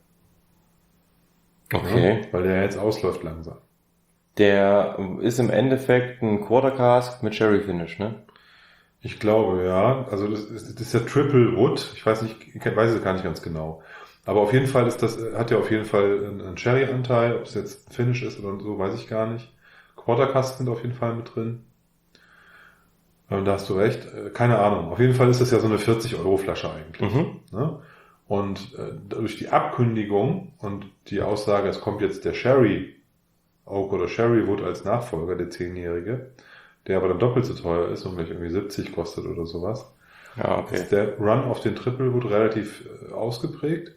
Okay. Ja, weil der jetzt ausläuft langsam. Der ist im Endeffekt ein Quarter Cask mit Sherry Finish, ne? Ich glaube, ja. Also das ist der Triple Wood. Ich weiß es gar nicht ganz genau. Aber auf jeden Fall hat ja auf jeden Fall einen Sherry-Anteil. Ob es jetzt ein Finish ist oder so, weiß ich gar nicht. Quarter Cask sind auf jeden Fall mit drin. Da hast du recht. Keine Ahnung. Auf jeden Fall ist das ja so eine 40-Euro-Flasche eigentlich. Ne? Und durch die Abkündigung und die Aussage, es kommt jetzt der Sherry Oak oder Sherry Wood als Nachfolger, der 10-Jährige, der aber dann doppelt so teuer ist und gleich irgendwie 70 kostet oder sowas. Ja, okay. Ist der Run auf den Triple Wood relativ ausgeprägt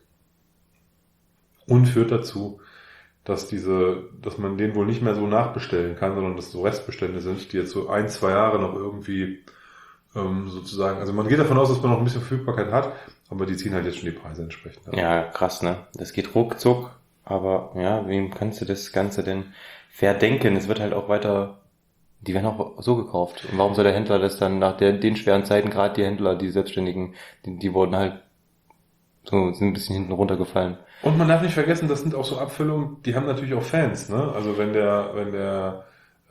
und führt dazu, dass man den wohl nicht mehr so nachbestellen kann, sondern dass so Restbestände sind, die jetzt so 1-2 Jahre noch irgendwie sozusagen, also man geht davon aus, dass man noch ein bisschen Verfügbarkeit hat, aber die ziehen halt jetzt schon die Preise entsprechend ab. Ja, krass, ne? Das geht ruckzuck, aber ja, wem kannst du das Ganze denn verdenken? Es wird halt auch weiter, die werden auch so gekauft. Und warum soll der Händler das dann nach den schweren Zeiten, gerade die Händler, die Selbstständigen, die wurden halt sind ein bisschen hinten runtergefallen. Und man darf nicht vergessen, das sind auch so Abfüllungen, die haben natürlich auch Fans, ne? Also wenn der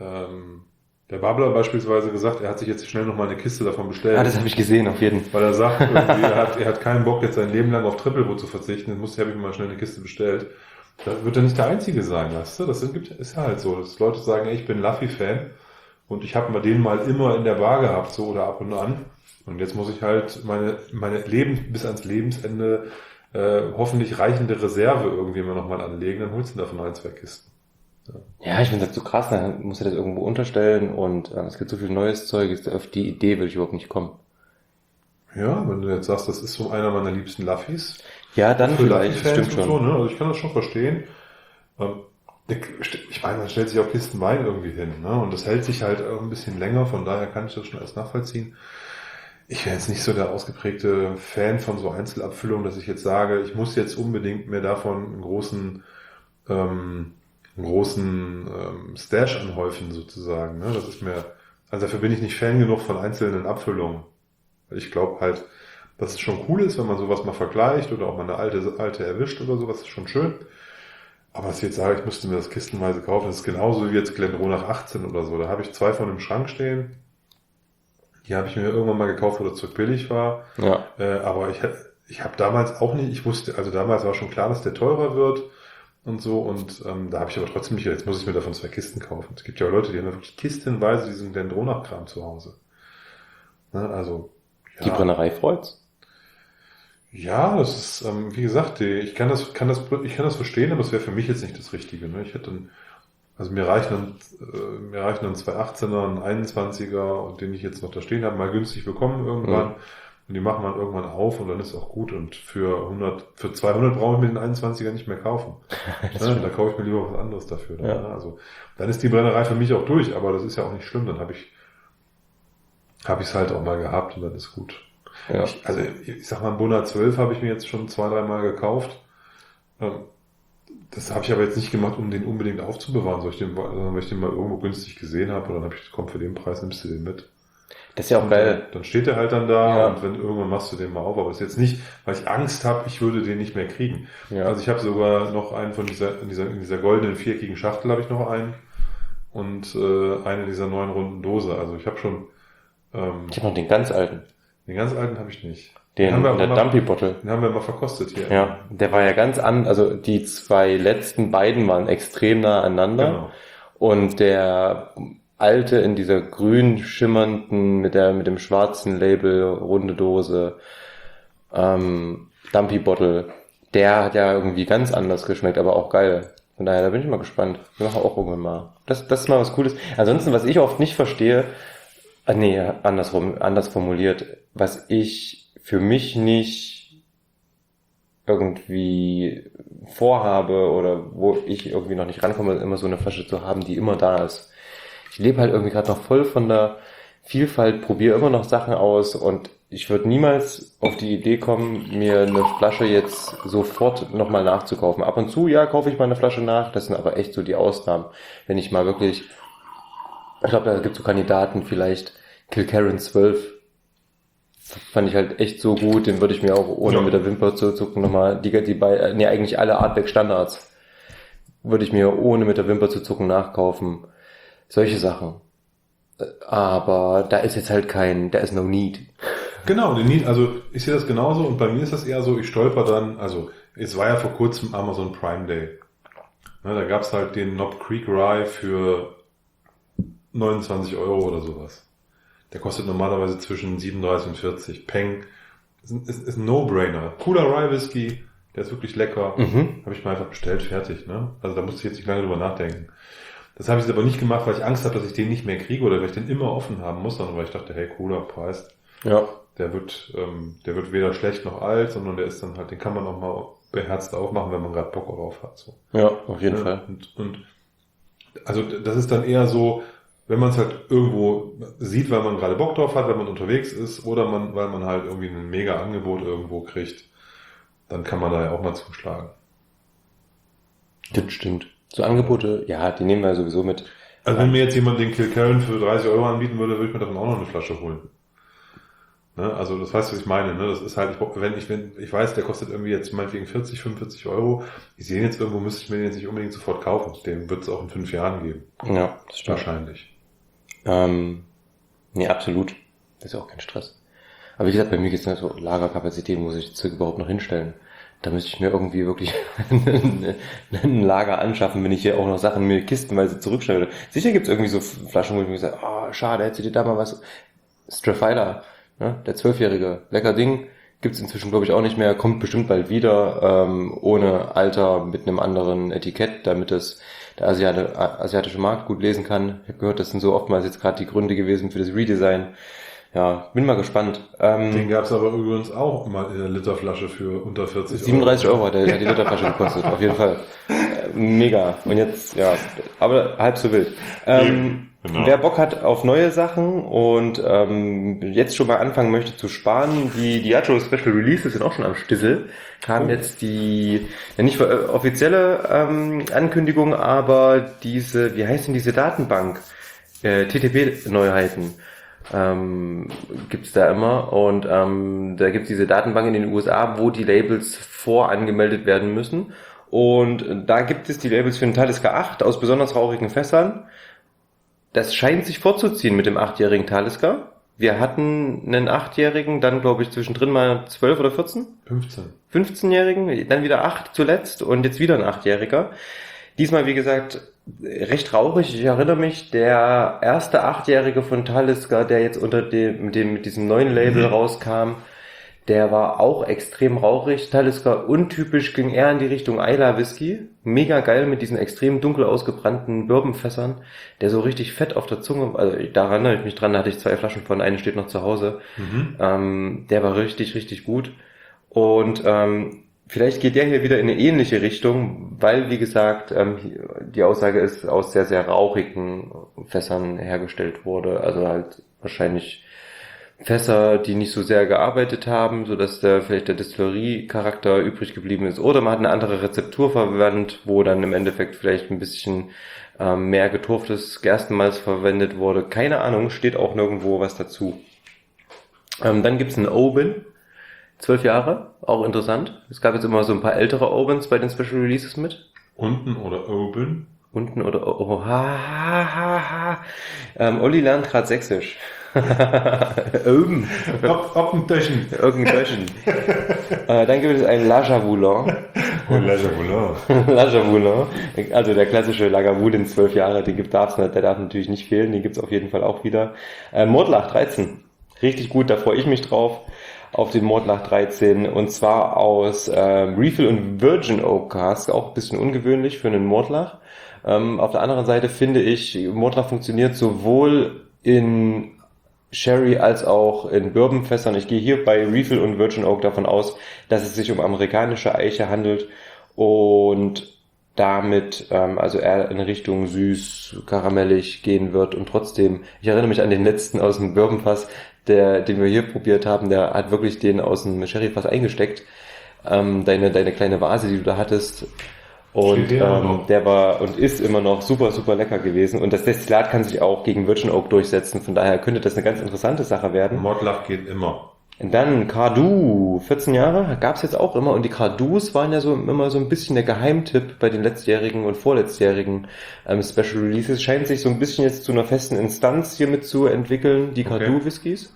Babler beispielsweise gesagt, er hat sich jetzt schnell nochmal eine Kiste davon bestellt. Ah, das habe ich gesehen, auf jeden Fall. Weil er sagt, er hat keinen Bock, jetzt sein Leben lang auf Triplewood zu verzichten, jetzt habe ich mir mal schnell eine Kiste bestellt. Da wird er nicht der Einzige sein, weißt du? Ist ja halt so, dass Leute sagen, ey, ich bin Luffy-Fan und ich habe den mal immer in der Bar gehabt, so oder ab und an. Und jetzt muss ich halt meine bis ans Lebensende hoffentlich reichende Reserve irgendwie mal nochmal anlegen, dann holst du davon 1-2 Kisten. Ja, ich finde das so krass, dann musst du das irgendwo unterstellen und es gibt so viel neues Zeug, auf die Idee will ich überhaupt nicht kommen. Ja, wenn du jetzt sagst, das ist so einer meiner liebsten Luffys. Ja, dann vielleicht, stimmt schon. So, ne? Also ich kann das schon verstehen. Ich meine, man stellt sich auch Kisten Wein irgendwie hin, ne? Und das hält sich halt ein bisschen länger, von daher kann ich das schon alles nachvollziehen. Ich wäre jetzt nicht so der ausgeprägte Fan von so Einzelabfüllungen, dass ich jetzt sage, ich muss jetzt unbedingt mir davon einen großen Stash anhäufen sozusagen. Ne? Das ist mir, also dafür bin ich nicht Fan genug von einzelnen Abfüllungen. Ich glaube halt, dass es schon cool ist, wenn man sowas mal vergleicht oder auch mal eine alte erwischt oder sowas, ist schon schön. Aber dass ich jetzt sage, ich müsste mir das kistenweise kaufen, das ist genauso wie jetzt Glendronach 18 oder so. Da habe ich 2 von im Schrank stehen. Die habe ich mir irgendwann mal gekauft, wo das zu billig war. Ja. Aber ich habe damals auch nicht, ich wusste, also damals war schon klar, dass der teurer wird und so. Und da habe ich aber trotzdem nicht, jetzt muss ich mir davon 2 Kisten kaufen. Es gibt ja auch Leute, die haben wirklich kistenweise diesen Glendronach-Kram zu Hause. Ne, also ja. Die Brennerei freut's. Ja, das ist, wie gesagt, ich kann das verstehen, aber es wäre für mich jetzt nicht das Richtige. Ne? Mir reichen dann 2 18er, ein 21er und den ich jetzt noch da stehen habe, mal günstig bekommen irgendwann. und die machen wir irgendwann auf und dann ist auch gut und für 200 brauche ich mir den 21er nicht mehr kaufen. Ne? Da kaufe ich mir lieber was anderes dafür. Dann, ne? Also, dann ist die Brennerei für mich auch durch, aber das ist ja auch nicht schlimm, dann habe ich es halt auch mal gehabt und dann ist gut. Ja. Ich sag mal, einen Bunda 12 habe ich mir jetzt schon 2-3 Mal gekauft. Das habe ich aber jetzt nicht gemacht, um den unbedingt aufzubewahren, sondern weil ich den mal irgendwo günstig gesehen habe und dann habe ich, komm, für den Preis nimmst du den mit. Das ist ja auch geil. Dann steht der halt dann da und wenn irgendwann machst du den mal auf, aber das ist jetzt nicht, weil ich Angst habe, ich würde den nicht mehr kriegen. Ja. Also ich habe sogar noch einen von in dieser goldenen viereckigen Schachtel habe ich noch einen und eine dieser 9 runden Dose. Also ich habe schon ich habe noch den ganz alten. Den ganz alten habe ich nicht. Der Dumpy Bottle. Den haben wir mal verkostet hier. Ja, der war ja ganz also die 2 letzten beiden waren extrem nah aneinander. Genau. Und der alte in dieser grün schimmernden, mit dem schwarzen Label, runde Dose, Dumpy Bottle, der hat ja irgendwie ganz anders geschmeckt, aber auch geil. Von daher, da bin ich mal gespannt. Wir machen auch irgendwann mal. Das ist mal was Cooles. Ansonsten, was ich oft nicht verstehe, anders formuliert, was ich für mich nicht irgendwie vorhabe oder wo ich irgendwie noch nicht rankomme, immer so eine Flasche zu haben, die immer da ist. Ich lebe halt irgendwie gerade noch voll von der Vielfalt, probiere immer noch Sachen aus und ich würde niemals auf die Idee kommen, mir eine Flasche jetzt sofort nochmal nachzukaufen. Ab und zu, ja, kaufe ich mal eine Flasche nach, das sind aber echt so die Ausnahmen. Wenn ich mal wirklich, ich glaube, da gibt es so Kandidaten, vielleicht Kilkerran 12, fand ich halt echt so gut, den würde ich mir auch ohne mit der Wimper zu zucken nochmal, eigentlich alle Artback Standards würde ich mir ohne mit der Wimper zu zucken nachkaufen. Solche Sachen. Aber da ist jetzt halt da ist no need. Genau, also ich sehe das genauso und bei mir ist das eher so, ich stolper dann, also es war ja vor kurzem Amazon Prime Day. Ne, da gab's halt den Knob Creek Rye für 29 € oder sowas. Der kostet normalerweise zwischen 37 und 40. Peng. Ist ein No-Brainer. Cooler Rye Whisky, der ist wirklich lecker. Habe ich mir einfach bestellt, fertig. Ne? Also da musste ich jetzt nicht lange drüber nachdenken. Das habe ich jetzt aber nicht gemacht, weil ich Angst habe, dass ich den nicht mehr kriege oder weil ich den immer offen haben muss, sondern weil ich dachte, hey, cooler Preis. Ja. Der wird weder schlecht noch alt, sondern der ist dann halt, den kann man auch mal beherzt aufmachen, wenn man gerade Bock drauf hat. So. Ja, auf jeden Fall. Und also das ist dann eher so, wenn man es halt irgendwo sieht, weil man gerade Bock drauf hat, wenn man unterwegs ist oder weil man halt irgendwie ein mega Angebot irgendwo kriegt, dann kann man da ja auch mal zuschlagen. Das stimmt. So Angebote, ja, die nehmen wir sowieso mit. Also wenn mir jetzt jemand den Kilkerran für 30 € anbieten würde, würde ich mir davon auch noch eine Flasche holen. Ne? Also das heißt, was ich meine. Ne? Das ist halt, wenn ich weiß, der kostet irgendwie jetzt meinetwegen 40, 45 €. Ich sehe ihn jetzt irgendwo, müsste ich mir den jetzt nicht unbedingt sofort kaufen. Den wird es auch in 5 Jahren geben. Ja, das stimmt. Wahrscheinlich. Nee, absolut. Das ist ja auch kein Stress. Aber wie gesagt, bei mir geht es nicht so, Lagerkapazität muss ich das Zeug überhaupt noch hinstellen. Da müsste ich mir irgendwie wirklich ein Lager anschaffen, wenn ich hier auch noch Sachen mir kistenweise zurückstelle. Sicher gibt's irgendwie so Flaschen, wo ich mir sage, schade, hättest du dir da mal was. Straffiler, ne? Der 12-Jährige, lecker Ding, gibt's inzwischen glaube ich auch nicht mehr, kommt bestimmt bald wieder, ohne Alter, mit einem anderen Etikett, damit es der asiatische Markt gut lesen kann. Ich habe gehört, das sind so oftmals jetzt gerade die Gründe gewesen für das Redesign. Ja, bin mal gespannt. Den gab's aber übrigens auch mal in der Literflasche für unter 40 €. 37 € hat die Literflasche gekostet, auf jeden Fall. Mega. Und jetzt, ja, aber halb so wild. Genau. Wer Bock hat auf neue Sachen und jetzt schon mal anfangen möchte zu sparen, die Diageo Special Releases sind auch schon am Stissel. Kam jetzt die, ja nicht offizielle Ankündigung, aber diese, wie heißt denn diese Datenbank? TTP-Neuheiten. Gibt's da immer und da gibt's diese Datenbank in den USA, wo die Labels vorangemeldet werden müssen und da gibt es die Labels für den Talisker 8 aus besonders rauchigen Fässern. Das scheint sich fortzuziehen mit dem 8-jährigen Talisker. Wir hatten einen 8-jährigen, dann glaube ich zwischendrin mal 12 oder 14? 15-jährigen, dann wieder 8 zuletzt und jetzt wieder ein 8-jähriger. Diesmal, wie gesagt, recht rauchig. Ich erinnere mich, der erste 8-jährige von Talisker, der jetzt mit diesem neuen Label rauskam, Der war auch extrem rauchig. Talisker untypisch, ging eher in die Richtung Islay Whisky. Mega geil mit diesen extrem dunkel ausgebrannten Bourbonfässern, der so richtig fett auf der Zunge, also da erinnere ich mich dran, da hatte ich 2 Flaschen von, eine steht noch zu Hause. Der war richtig, richtig gut. Und vielleicht geht der hier wieder in eine ähnliche Richtung, weil, wie gesagt, die Aussage ist, aus sehr, sehr rauchigen Fässern hergestellt wurde. Also halt wahrscheinlich Fässer, die nicht so sehr gearbeitet haben, so dass vielleicht der Distillerie-Charakter übrig geblieben ist. Oder man hat eine andere Rezeptur verwendet, wo dann im Endeffekt vielleicht ein bisschen mehr getorftes Gerstenmalz verwendet wurde. Keine Ahnung, steht auch nirgendwo was dazu. Dann gibt's einen Oban, 12 Jahre, auch interessant. Es gab jetzt immer so ein paar ältere Obans bei den Special Releases mit. Unten oder oben? Unten oder Olli lernt gerade Sächsisch. Oben. Oppentöchen. Irgendwelchen. Dann gibt es einen Lagavulin. Lagavulin. Also der klassische Lagavulin 12 Jahre, der darf natürlich nicht fehlen, den gibt's auf jeden Fall auch wieder. Mordlach 13. Richtig gut, da freue ich mich drauf. Auf den Mordlach 13 und zwar aus Refill und Virgin Oak Cask, auch ein bisschen ungewöhnlich für einen Mordlach. Auf der anderen Seite finde ich, Mordlach funktioniert sowohl in Sherry als auch in Bourbonfässern. Ich gehe hier bei Refill und Virgin Oak davon aus, dass es sich um amerikanische Eiche handelt und damit also eher in Richtung süß, karamellig gehen wird und trotzdem, ich erinnere mich an den letzten aus dem Bourbonfass, den wir hier probiert haben, der hat wirklich den aus dem Sherryfass eingesteckt, deine kleine Vase, die du da hattest. Und der war und ist immer noch super, super lecker gewesen. Und das Destillat kann sich auch gegen Virgin Oak durchsetzen. Von daher könnte das eine ganz interessante Sache werden. Mordlach geht immer. Und dann Cardu, 14 Jahre, gab's jetzt auch immer. Und die Cardus waren ja so immer so ein bisschen der Geheimtipp bei den letztjährigen und vorletztjährigen Special Releases. Scheint sich so ein bisschen jetzt zu einer festen Instanz hiermit zu entwickeln, die Cardu Whiskys.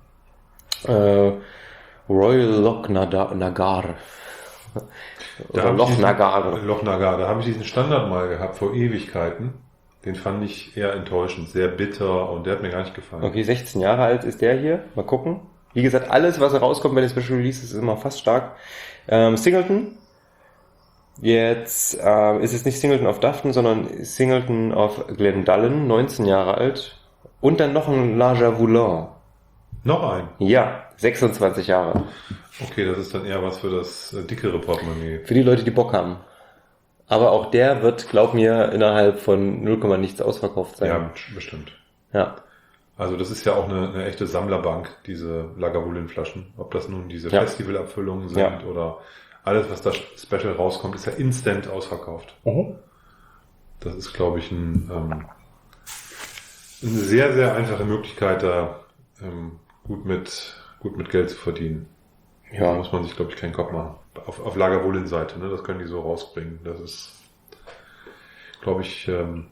Royal Loch Nagar. Loch Nagar, da habe ich diesen Standard mal gehabt vor Ewigkeiten. Den fand ich eher enttäuschend, sehr bitter und der hat mir gar nicht gefallen. Okay, 16 Jahre alt ist der hier. Mal gucken. Wie gesagt, alles, was rauskommt bei den Special Releases, ist immer fast stark. Singleton. Jetzt ist es nicht Singleton of Dufton, sondern Singleton of Glendallen, 19 Jahre alt. Und dann noch ein Lagavulin. Noch ein? Ja, 26 Jahre. Okay, das ist dann eher was für das dickere Portemonnaie. Für die Leute, die Bock haben. Aber auch der wird, glaub mir, innerhalb von 0, nichts ausverkauft sein. Ja, bestimmt. Ja. Also das ist ja auch eine echte Sammlerbank, diese Lagavulin-Flaschen. Ob das nun diese Festivalabfüllungen sind oder alles, was da special rauskommt, ist ja instant ausverkauft. Das ist, glaube ich, eine sehr, sehr einfache Möglichkeit, da gut mit Geld zu verdienen. Ja. Da muss man sich, glaube ich, keinen Kopf machen. Auf Lagavulin-Seite, ne? Das können die so rausbringen. Das ist, glaube ich,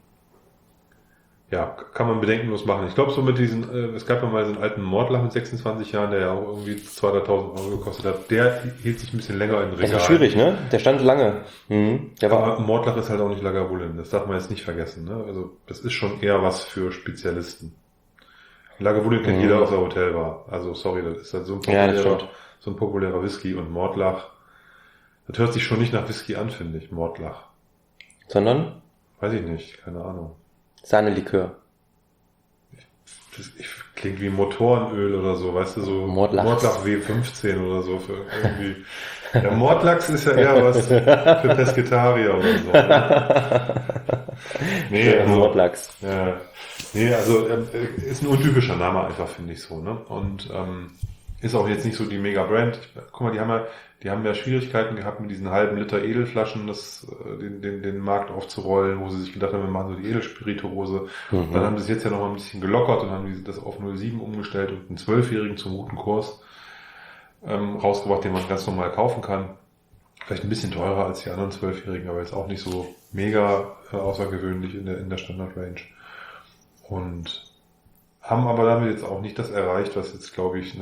kann man bedenkenlos machen. Ich glaube, so mit diesen, es gab ja mal so einen alten Mordlach mit 26 Jahren, der ja auch irgendwie 2.000, 3.000 Euro gekostet hat. Der hielt sich ein bisschen länger in den Regal. Das war schwierig, ne? Der stand lange. Aber Mordlach ist halt auch nicht Lagavulin. Das darf man jetzt nicht vergessen, ne? Also, das ist schon eher was für Spezialisten. Lagavulin kennt jeder aus der Hotelbar. Also, sorry, das ist halt so ein populärer Whisky und Mordlach. Das hört sich schon nicht nach Whisky an, finde ich, Mordlach. Sondern? Weiß ich nicht, keine Ahnung. Sahnelikör. Klingt wie Motorenöl oder so, weißt du, so Mordlach W15 oder so für irgendwie. Der Mordlachs ist ja eher was für Pesketarier oder so. Ne? Nee, also, Mordlachs. Ja. Nee, also ist ein untypischer Name einfach, finde ich so, ne? Und ist auch jetzt nicht so die Mega-Brand. Guck mal, die haben ja Schwierigkeiten gehabt mit diesen halben Liter Edelflaschen, den Markt aufzurollen, wo sie sich gedacht haben, wir machen so die Edelspirituose. Dann haben sie es jetzt ja noch mal ein bisschen gelockert und haben das auf 0,7 umgestellt und einen 12-Jährigen zum guten Kurs rausgebracht, den man ganz normal kaufen kann. Vielleicht ein bisschen teurer als die anderen 12-Jährigen, aber jetzt auch nicht so mega außergewöhnlich in der Standard-Range. Und haben aber damit jetzt auch nicht das erreicht, was jetzt, glaube ich,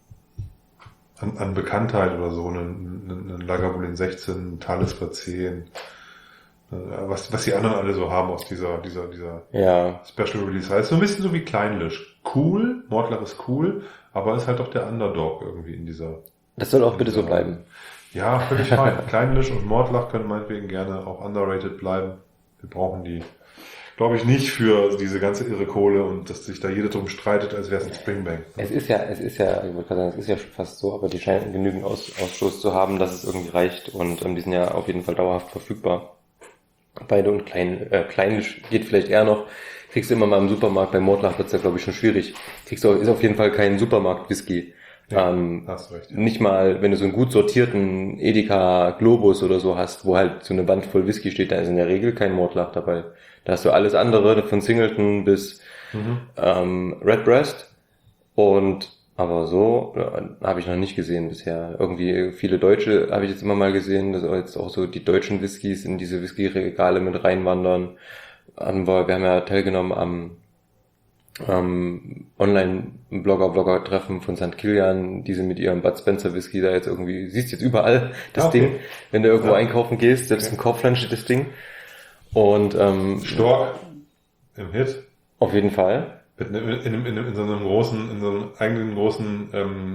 an Bekanntheit oder so, einen Lagavulin 16, Talisker 10, was die anderen alle so haben aus dieser Special Release. Heißt so ein bisschen so wie Kleinlisch. Cool, Mordlach ist cool, aber ist halt doch der Underdog irgendwie in dieser Das soll auch bitte so bleiben. Ja, völlig fein. Kleinlisch und Mordlach können meinetwegen gerne auch underrated bleiben. Wir brauchen die, glaube ich, nicht für diese ganze irre Kohle und dass sich da jeder drum streitet, als wäre es ein Springbank. Es ist ja, ich wollte gerade sagen, es ist ja fast so, aber die scheinen genügend Ausstoß zu haben, dass es irgendwie reicht und die sind ja auf jeden Fall dauerhaft verfügbar. Beide und kleinlich geht vielleicht eher noch. Kriegst du immer mal im Supermarkt, bei Mordlach wird's ja glaube ich schon schwierig. Ist auf jeden Fall kein Supermarkt-Whisky. Ja, hast recht. Nicht mal, wenn du so einen gut sortierten Edeka Globus oder so hast, wo halt so eine Wand voll Whisky steht, da ist in der Regel kein Mordlach dabei. Da hast du alles andere, von Singleton bis Redbreast. Aber so habe ich noch nicht gesehen bisher. Irgendwie viele Deutsche habe ich jetzt immer mal gesehen, dass jetzt auch so die deutschen Whiskys in diese Whisky-Regale mit reinwandern. Wir haben ja teilgenommen am Online-Blogger-Treffen von St. Kilian, die sind mit ihrem Bud Spencer Whisky da jetzt irgendwie, siehst jetzt überall das Ding, wenn du irgendwo einkaufen gehst, selbst im Kaufland steht das Ding. Und Stork im Hit. Auf jeden Fall. In so einem eigenen großen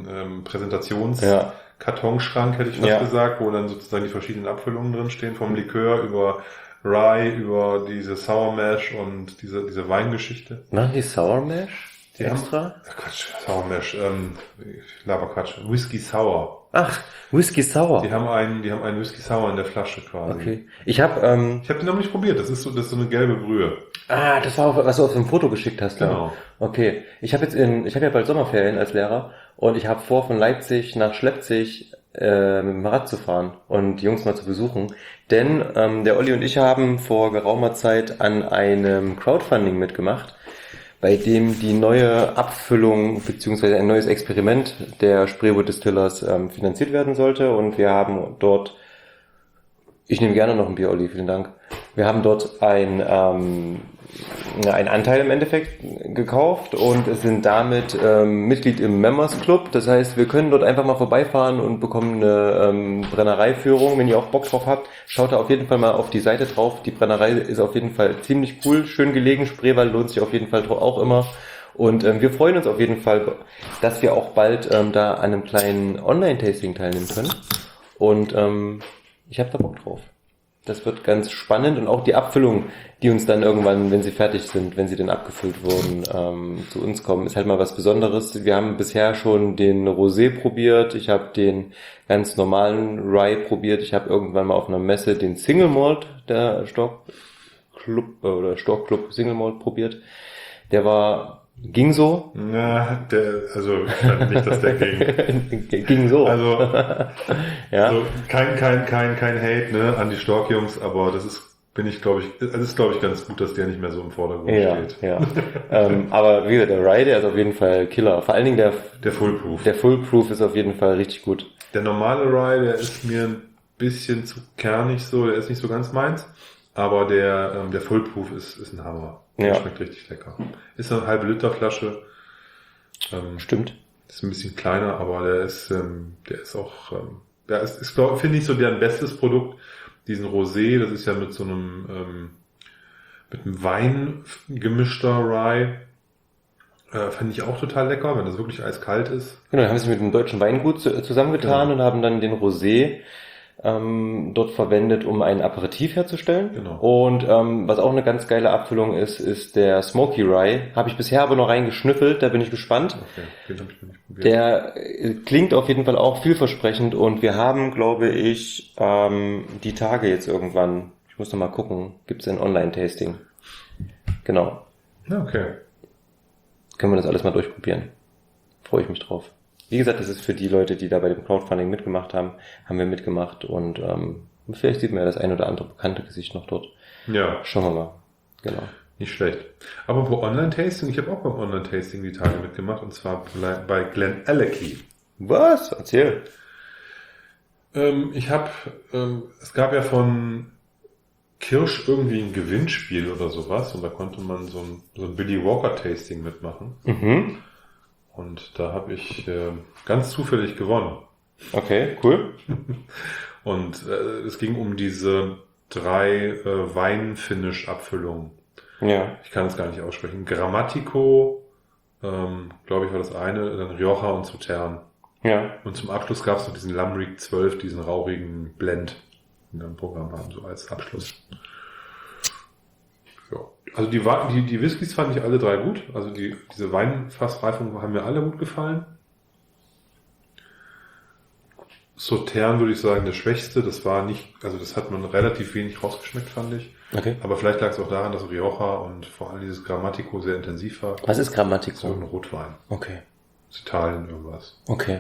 Präsentationskartonschrank, hätte ich fast gesagt, wo dann sozusagen die verschiedenen Abfüllungen drin stehen, vom Likör über Rye, über diese Sour Mash und diese Weingeschichte. Machen die Sour Mash? Die extra? Quatsch, Sour Mash, Quatsch, Whisky Sour. Ach, Whisky Sour. Die haben einen Whisky Sour in der Flasche quasi. Okay. Ich habe den noch nicht probiert, das ist so eine gelbe Brühe. Ah, das war auch, was du auf dem Foto geschickt hast. Genau. Da. Okay. Ich habe ja bald Sommerferien als Lehrer und ich habe vor, von Leipzig nach Schleppzig mit dem Rad zu fahren und die Jungs mal zu besuchen. Denn der Olli und ich haben vor geraumer Zeit an einem Crowdfunding mitgemacht, bei dem die neue Abfüllung bzw. ein neues Experiment der Spreewood Distillers finanziert werden sollte. Und wir haben dort, ich nehme gerne noch ein Bier, Olli, vielen Dank. Wir haben dort einen Anteil im Endeffekt gekauft und sind damit Mitglied im Members Club. Das heißt, wir können dort einfach mal vorbeifahren und bekommen eine Brennereiführung. Wenn ihr auch Bock drauf habt, schaut da auf jeden Fall mal auf die Seite drauf. Die Brennerei ist auf jeden Fall ziemlich cool, schön gelegen. Spreewald lohnt sich auf jeden Fall auch immer. Und wir freuen uns auf jeden Fall, dass wir auch bald da an einem kleinen Online-Tasting teilnehmen können. Und ich habe da Bock drauf. Das wird ganz spannend und auch die Abfüllung, die uns dann irgendwann, wenn sie fertig sind, wenn sie dann abgefüllt wurden, zu uns kommen, ist halt mal was Besonderes. Wir haben bisher schon den Rosé probiert, ich habe den ganz normalen Rye probiert, ich habe irgendwann mal auf einer Messe den Single Malt der Stork Club Single Malt probiert. Ging so. Na, ich fand nicht, dass der ging. Ging so. Also, ja. Also kein Hate, ne, an die Stork-Jungs, aber das ist glaube ich, ganz gut, dass der nicht mehr so im Vordergrund steht. Ja. Aber wie gesagt, der Rye, der ist auf jeden Fall Killer. Vor allen Dingen der Full-Proof. Der Full-Proof ist auf jeden Fall richtig gut. Der normale Rye, der ist mir ein bisschen zu kernig so, der ist nicht so ganz meins. Aber der Full-Proof ist ein Hammer. Der schmeckt richtig lecker. Ist eine halbe Liter Flasche. Stimmt. Ist ein bisschen kleiner, aber der ist finde ich, so deren bestes Produkt. Diesen Rosé, das ist ja mit so einem, mit einem Wein gemischter Rye. Fand ich auch total lecker, wenn das wirklich eiskalt ist. Genau, dann haben sie mit einem deutschen Weingut zusammengetan und haben dann den Rosé dort verwendet, um ein Aperitif herzustellen. Genau. Und was auch eine ganz geile Abfüllung ist der Smoky Rye. Habe ich bisher aber noch reingeschnüffelt, da bin ich gespannt. Okay, den habe ich noch nicht probiert. Der klingt auf jeden Fall auch vielversprechend und wir haben, glaube ich, die Tage jetzt irgendwann, ich muss noch mal gucken, gibt es ein Online-Tasting. Genau. Okay. Können wir das alles mal durchprobieren. Freue ich mich drauf. Wie gesagt, das ist für die Leute, die da bei dem Crowdfunding mitgemacht haben, haben wir mitgemacht und vielleicht sieht man ja das ein oder andere bekannte Gesicht noch dort. Ja. Schauen wir mal. Genau. Nicht schlecht. Aber pro Online-Tasting, ich habe auch beim Online-Tasting die Tage mitgemacht und zwar bei Glen Alecky. Was? Erzähl. Es gab ja von Kirsch irgendwie ein Gewinnspiel oder sowas und da konnte man so ein Billy Walker Tasting mitmachen. Mhm. Und da habe ich ganz zufällig gewonnen. Okay, cool. Und es ging um diese 3 Wein-Finish-Abfüllungen. Ja. Ich kann es gar nicht aussprechen. Grammatico, glaube ich, war das eine, dann Rioja und Sautern. Ja. Und zum Abschluss gab es noch diesen Lambic 12, diesen rauchigen Blend, den wir im Programm haben, so als Abschluss. Ja. Also die Whiskys fand ich alle drei gut. Also diese Weinfassreifung haben mir alle gut gefallen. Sautern würde ich sagen, der schwächste. Das war nicht, also das hat man relativ wenig rausgeschmeckt, fand ich. Okay. Aber vielleicht lag es auch daran, dass Rioja und vor allem dieses Grammatico sehr intensiv war. Was ist So Grammatico? ein Rotwein. Okay. Aus Italien irgendwas. Okay.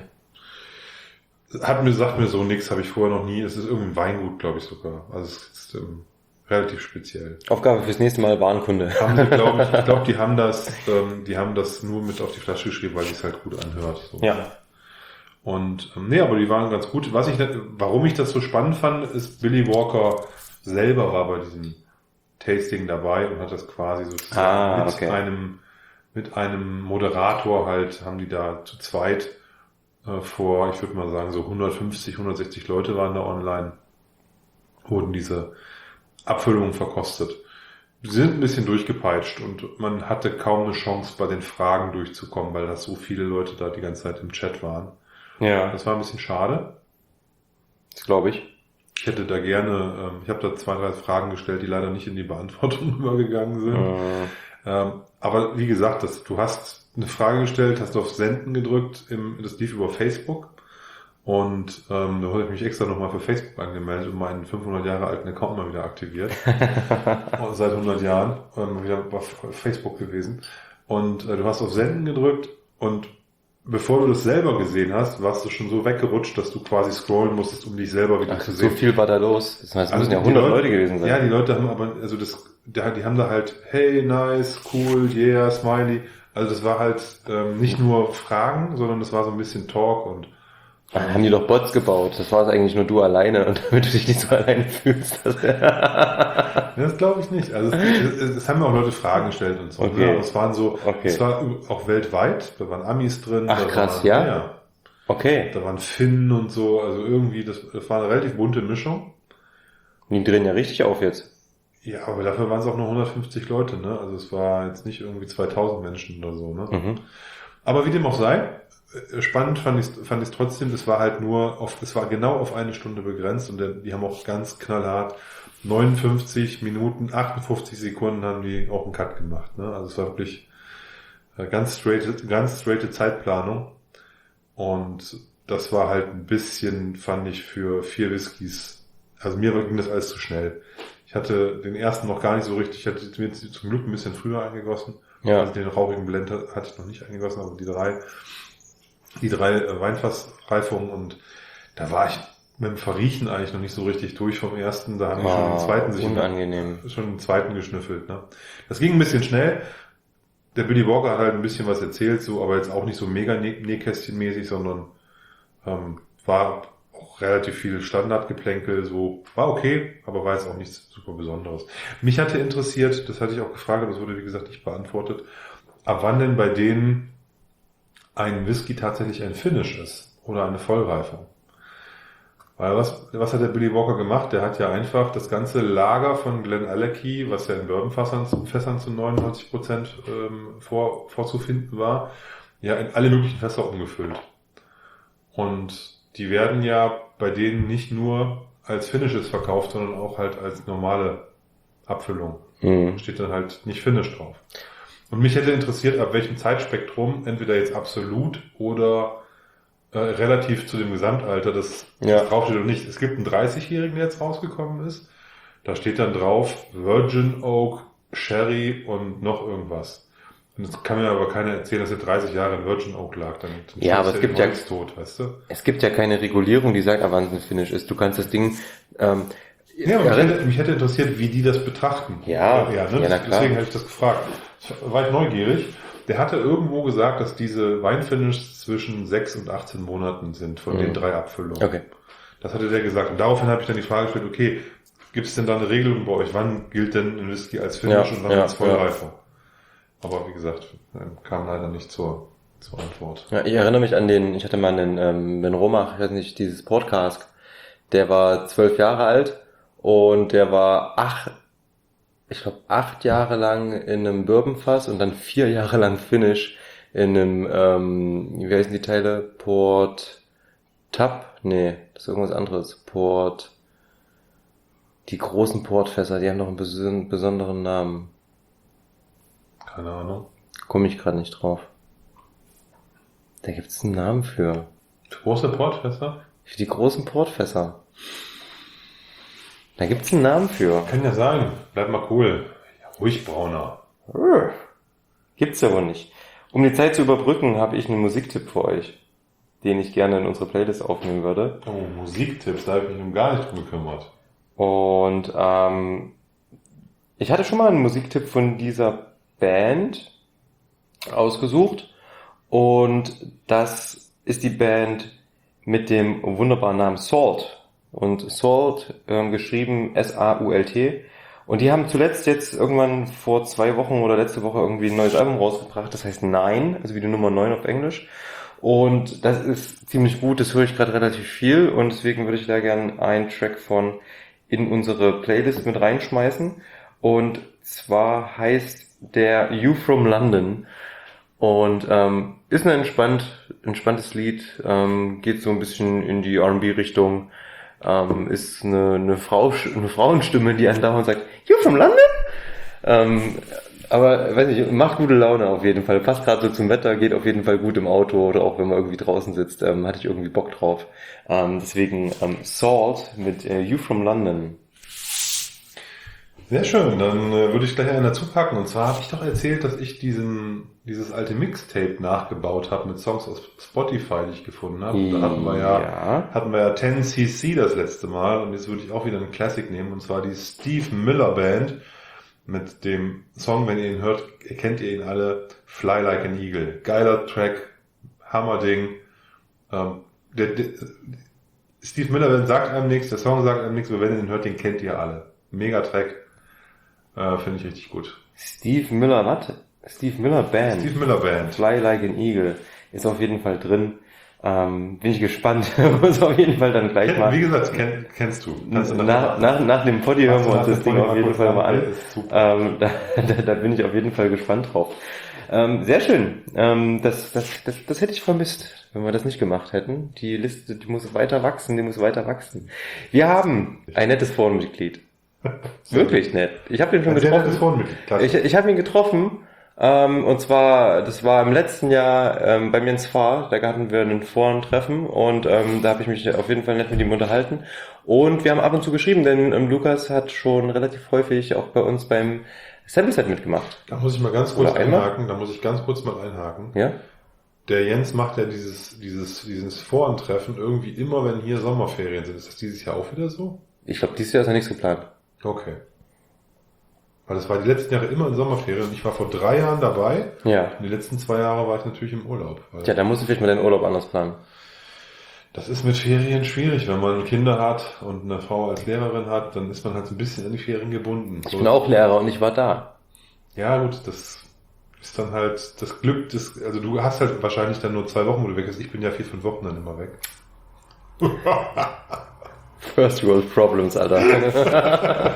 Sagt mir so nichts, habe ich vorher noch nie. Es ist irgendein Weingut, glaube ich sogar. Also es ist relativ speziell. Aufgabe fürs nächste Mal Warenkunde. Ich glaube, die haben das nur mit auf die Flasche geschrieben, weil es halt gut anhört. So. Ja. Und nee, aber die waren ganz gut. Warum ich das so spannend fand, ist Billy Walker selber war bei diesem Tasting dabei und hat das quasi sozusagen mit einem Moderator halt, haben die da zu zweit vor, ich würde mal sagen, so 150, 160 Leute waren da online, wurden diese Abfüllungen verkostet. Die sind ein bisschen durchgepeitscht und man hatte kaum eine Chance, bei den Fragen durchzukommen, weil da so viele Leute da die ganze Zeit im Chat waren. Ja. Das war ein bisschen schade. Das glaube ich. Ich hätte da gerne, ich habe da 2, 3 Fragen gestellt, die leider nicht in die Beantwortung übergegangen sind. Aber wie gesagt, du hast eine Frage gestellt, hast auf Senden gedrückt, das lief über Facebook. Und da habe ich mich extra nochmal für Facebook angemeldet und meinen 500 Jahre alten Account mal wieder aktiviert. Seit 100 Jahren wieder auf Facebook gewesen. Und du hast auf Senden gedrückt und bevor du das selber gesehen hast, warst du schon so weggerutscht, dass du quasi scrollen musstest, um dich selber wieder zu sehen. So viel war da los. Das heißt, es müssen ja 100 Leute gewesen sein. Ja, die Leute haben aber, also die haben da halt, hey, nice, cool, yeah, smiley. Also das war halt nicht nur Fragen, sondern das war so ein bisschen Talk und Dann haben die doch Bots gebaut. Das war es eigentlich nur du alleine. Und damit du dich nicht so alleine fühlst. Das glaube ich nicht. Also es haben ja auch Leute Fragen gestellt und so. Okay. Ne? Aber es waren so, Okay. es war auch weltweit. Da waren Amis drin. Ach, da krass, waren, ja? Ja. Okay. Da waren Finnen und so. Also irgendwie, das war eine relativ bunte Mischung. Die drehen ja richtig auf jetzt. Ja, aber dafür waren es auch nur 150 Leute, ne? Also es war jetzt nicht irgendwie 2000 Menschen oder so, ne? Mhm. Aber wie dem auch sei, spannend fand ich trotzdem, es war genau auf 1 Stunde begrenzt und die haben auch ganz knallhart 59 Minuten, 58 Sekunden haben die auch einen Cut gemacht, ne? Also es war wirklich ganz straighte Zeitplanung und das war halt ein bisschen, fand ich, für 4 Whiskys, also mir ging das alles zu schnell. Ich hatte den ersten noch gar nicht so richtig, ich hatte mir jetzt zum Glück ein bisschen früher eingegossen. Ja. Also den rauchigen Blend hatte ich noch nicht eingegossen, aber die drei Weinfassreifungen und da war ich mit dem Verriechen eigentlich noch nicht so richtig durch vom ersten, da haben die schon den zweiten geschnüffelt, ne? Das ging ein bisschen schnell. Der Billy Walker hat halt ein bisschen was erzählt, so, aber jetzt auch nicht so mega Nähkästchenmäßig, sondern war auch relativ viel Standardgeplänkel, so, war okay, aber war jetzt auch nichts super Besonderes. Mich hatte interessiert, das hatte ich auch gefragt, aber das wurde wie gesagt nicht beantwortet, ab wann denn bei denen ein Whisky tatsächlich ein Finish ist oder eine Vollreifung. Weil was hat der Billy Walker gemacht? Der hat ja einfach das ganze Lager von Glenallachie, was ja in Bourbonfässern zu 99% vorzufinden war, ja in alle möglichen Fässer umgefüllt. Und die werden ja bei denen nicht nur als Finishes verkauft, sondern auch halt als normale Abfüllung. Mhm. Steht dann halt nicht Finish drauf. Und mich hätte interessiert, ab welchem Zeitspektrum, entweder jetzt absolut oder relativ zu dem Gesamtalter, das draufsteht oder nicht. Es gibt einen 30-Jährigen, der jetzt rausgekommen ist. Da steht dann drauf Virgin Oak, Sherry und noch irgendwas. Und das kann mir aber keiner erzählen, dass er 30 Jahre in Virgin Oak lag. Dann ja, aber es gibt ja tot, weißt du? Es gibt ja keine Regulierung, die sagt, ab wann es ein Finish ist. Du kannst das Ding ja, aber mich hätte interessiert, wie die das betrachten. Ja, ne? ja, na klar. Deswegen habe ich das gefragt. War ich neugierig. Der hatte irgendwo gesagt, dass diese Weinfinishes zwischen 6 und 18 Monaten sind von den 3 Abfüllungen. Okay. Das hatte der gesagt. Und daraufhin habe ich dann die Frage gestellt, okay, gibt es denn da eine Regelung bei euch? Wann gilt denn ein Whisky als Finish und wann als Vollreifer? Aber wie gesagt, kam leider nicht zur Antwort. Ja, ich erinnere mich ich hatte mal einen Ben Romach, ich weiß nicht, dieses Podcast, der war 12 Jahre alt und der war 8 Jahre lang in einem Bourbonfass und dann 4 Jahre lang Finish in einem, wie heißen die Teile? Port Tap? Nee, das ist irgendwas anderes. Die großen Portfässer, die haben noch einen besonderen Namen. Keine Ahnung. Komme ich gerade nicht drauf. Da gibt's einen Namen für. Große Portfässer? Für die großen Portfässer. Da gibt's einen Namen für. Kann ja sein. Bleib mal cool. Ja, ruhig brauner. Gibt's ja wohl nicht. Um die Zeit zu überbrücken, habe ich einen Musiktipp für euch, den ich gerne in unsere Playlist aufnehmen würde. Oh, Musiktipps, da habe ich mich nun gar nicht drum gekümmert. Und ich hatte schon mal einen Musiktipp von dieser Band ausgesucht. Und das ist die Band mit dem wunderbaren Namen Salt. Und Salt, geschrieben S-A-U-L-T. Und die haben zuletzt jetzt irgendwann vor 2 Wochen oder letzte Woche irgendwie ein neues Album rausgebracht. Das heißt Nine, also wie die Nummer 9 auf Englisch. Und das ist ziemlich gut, das höre ich gerade relativ viel. Und deswegen würde ich da gerne einen Track von in unsere Playlist mit reinschmeißen. Und zwar heißt der You From London. Und ist ein entspanntes Lied, geht so ein bisschen in die R&B-Richtung. Ist eine Frauenstimme, die andauernd sagt, You from London? Aber weiß nicht, macht gute Laune auf jeden Fall. Passt gerade so zum Wetter, geht auf jeden Fall gut im Auto oder auch wenn man irgendwie draußen sitzt, hatte ich irgendwie Bock drauf. Deswegen Salt mit You from London. Sehr schön, dann würde ich gleich einen dazu packen. Und zwar habe ich doch erzählt, dass ich dieses alte Mixtape nachgebaut habe mit Songs aus Spotify, die ich gefunden habe. Da hatten wir ja 10cc das letzte Mal und jetzt würde ich auch wieder einen Classic nehmen und zwar die Steve Miller Band mit dem Song, wenn ihr ihn hört, kennt ihr ihn alle, Fly Like an Eagle. Geiler Track, Hammerding. Steve Miller Band sagt einem nichts, der Song sagt einem nichts, aber wenn ihr ihn hört, den kennt ihr alle. Mega Track. Finde ich richtig gut. Steve Miller Band. Steve Miller Band. Fly Like an Eagle. Ist auf jeden Fall drin. Bin ich gespannt. Muss auf jeden Fall dann gleich mal. Wie gesagt, kennst du. Nach dem Poddy hören wir uns das Ding auf jeden Fall mal an. Da bin ich auf jeden Fall gespannt drauf. Sehr schön. Das hätte ich vermisst, wenn wir das nicht gemacht hätten. Die Liste, die muss weiter wachsen. Wir haben ein nettes Forenmitglied. Wirklich nett. Ich habe ihn schon getroffen. Ich habe ihn getroffen. Und zwar, das war im letzten Jahr bei mir in Spa, da hatten wir ein Forentreffen und da habe ich mich auf jeden Fall nett mit ihm unterhalten. Und wir haben ab und zu geschrieben, denn Lukas hat schon relativ häufig auch bei uns beim Sample-Set mitgemacht. Da muss ich mal ganz kurz einhaken. Ja? Der Jens macht ja dieses Forentreffen irgendwie immer, wenn hier Sommerferien sind. Ist das dieses Jahr auch wieder so? Ich glaube, dieses Jahr ist ja nichts geplant. Okay. Weil das war die letzten Jahre immer in Sommerferien und ich war vor 3 Jahren dabei. Ja. Und die letzten 2 Jahre war ich natürlich im Urlaub. Tja, da musst du vielleicht mal deinen Urlaub anders planen. Das ist mit Ferien schwierig. Wenn man Kinder hat und eine Frau als Lehrerin hat, dann ist man halt so ein bisschen an die Ferien gebunden. Ich bin auch Lehrer und ich war da. Ja gut, das ist dann halt das Glück, also du hast halt wahrscheinlich dann nur 2 Wochen, wo du weg bist. Ich bin ja 4-5 Wochen dann immer weg. First World Problems, Alter.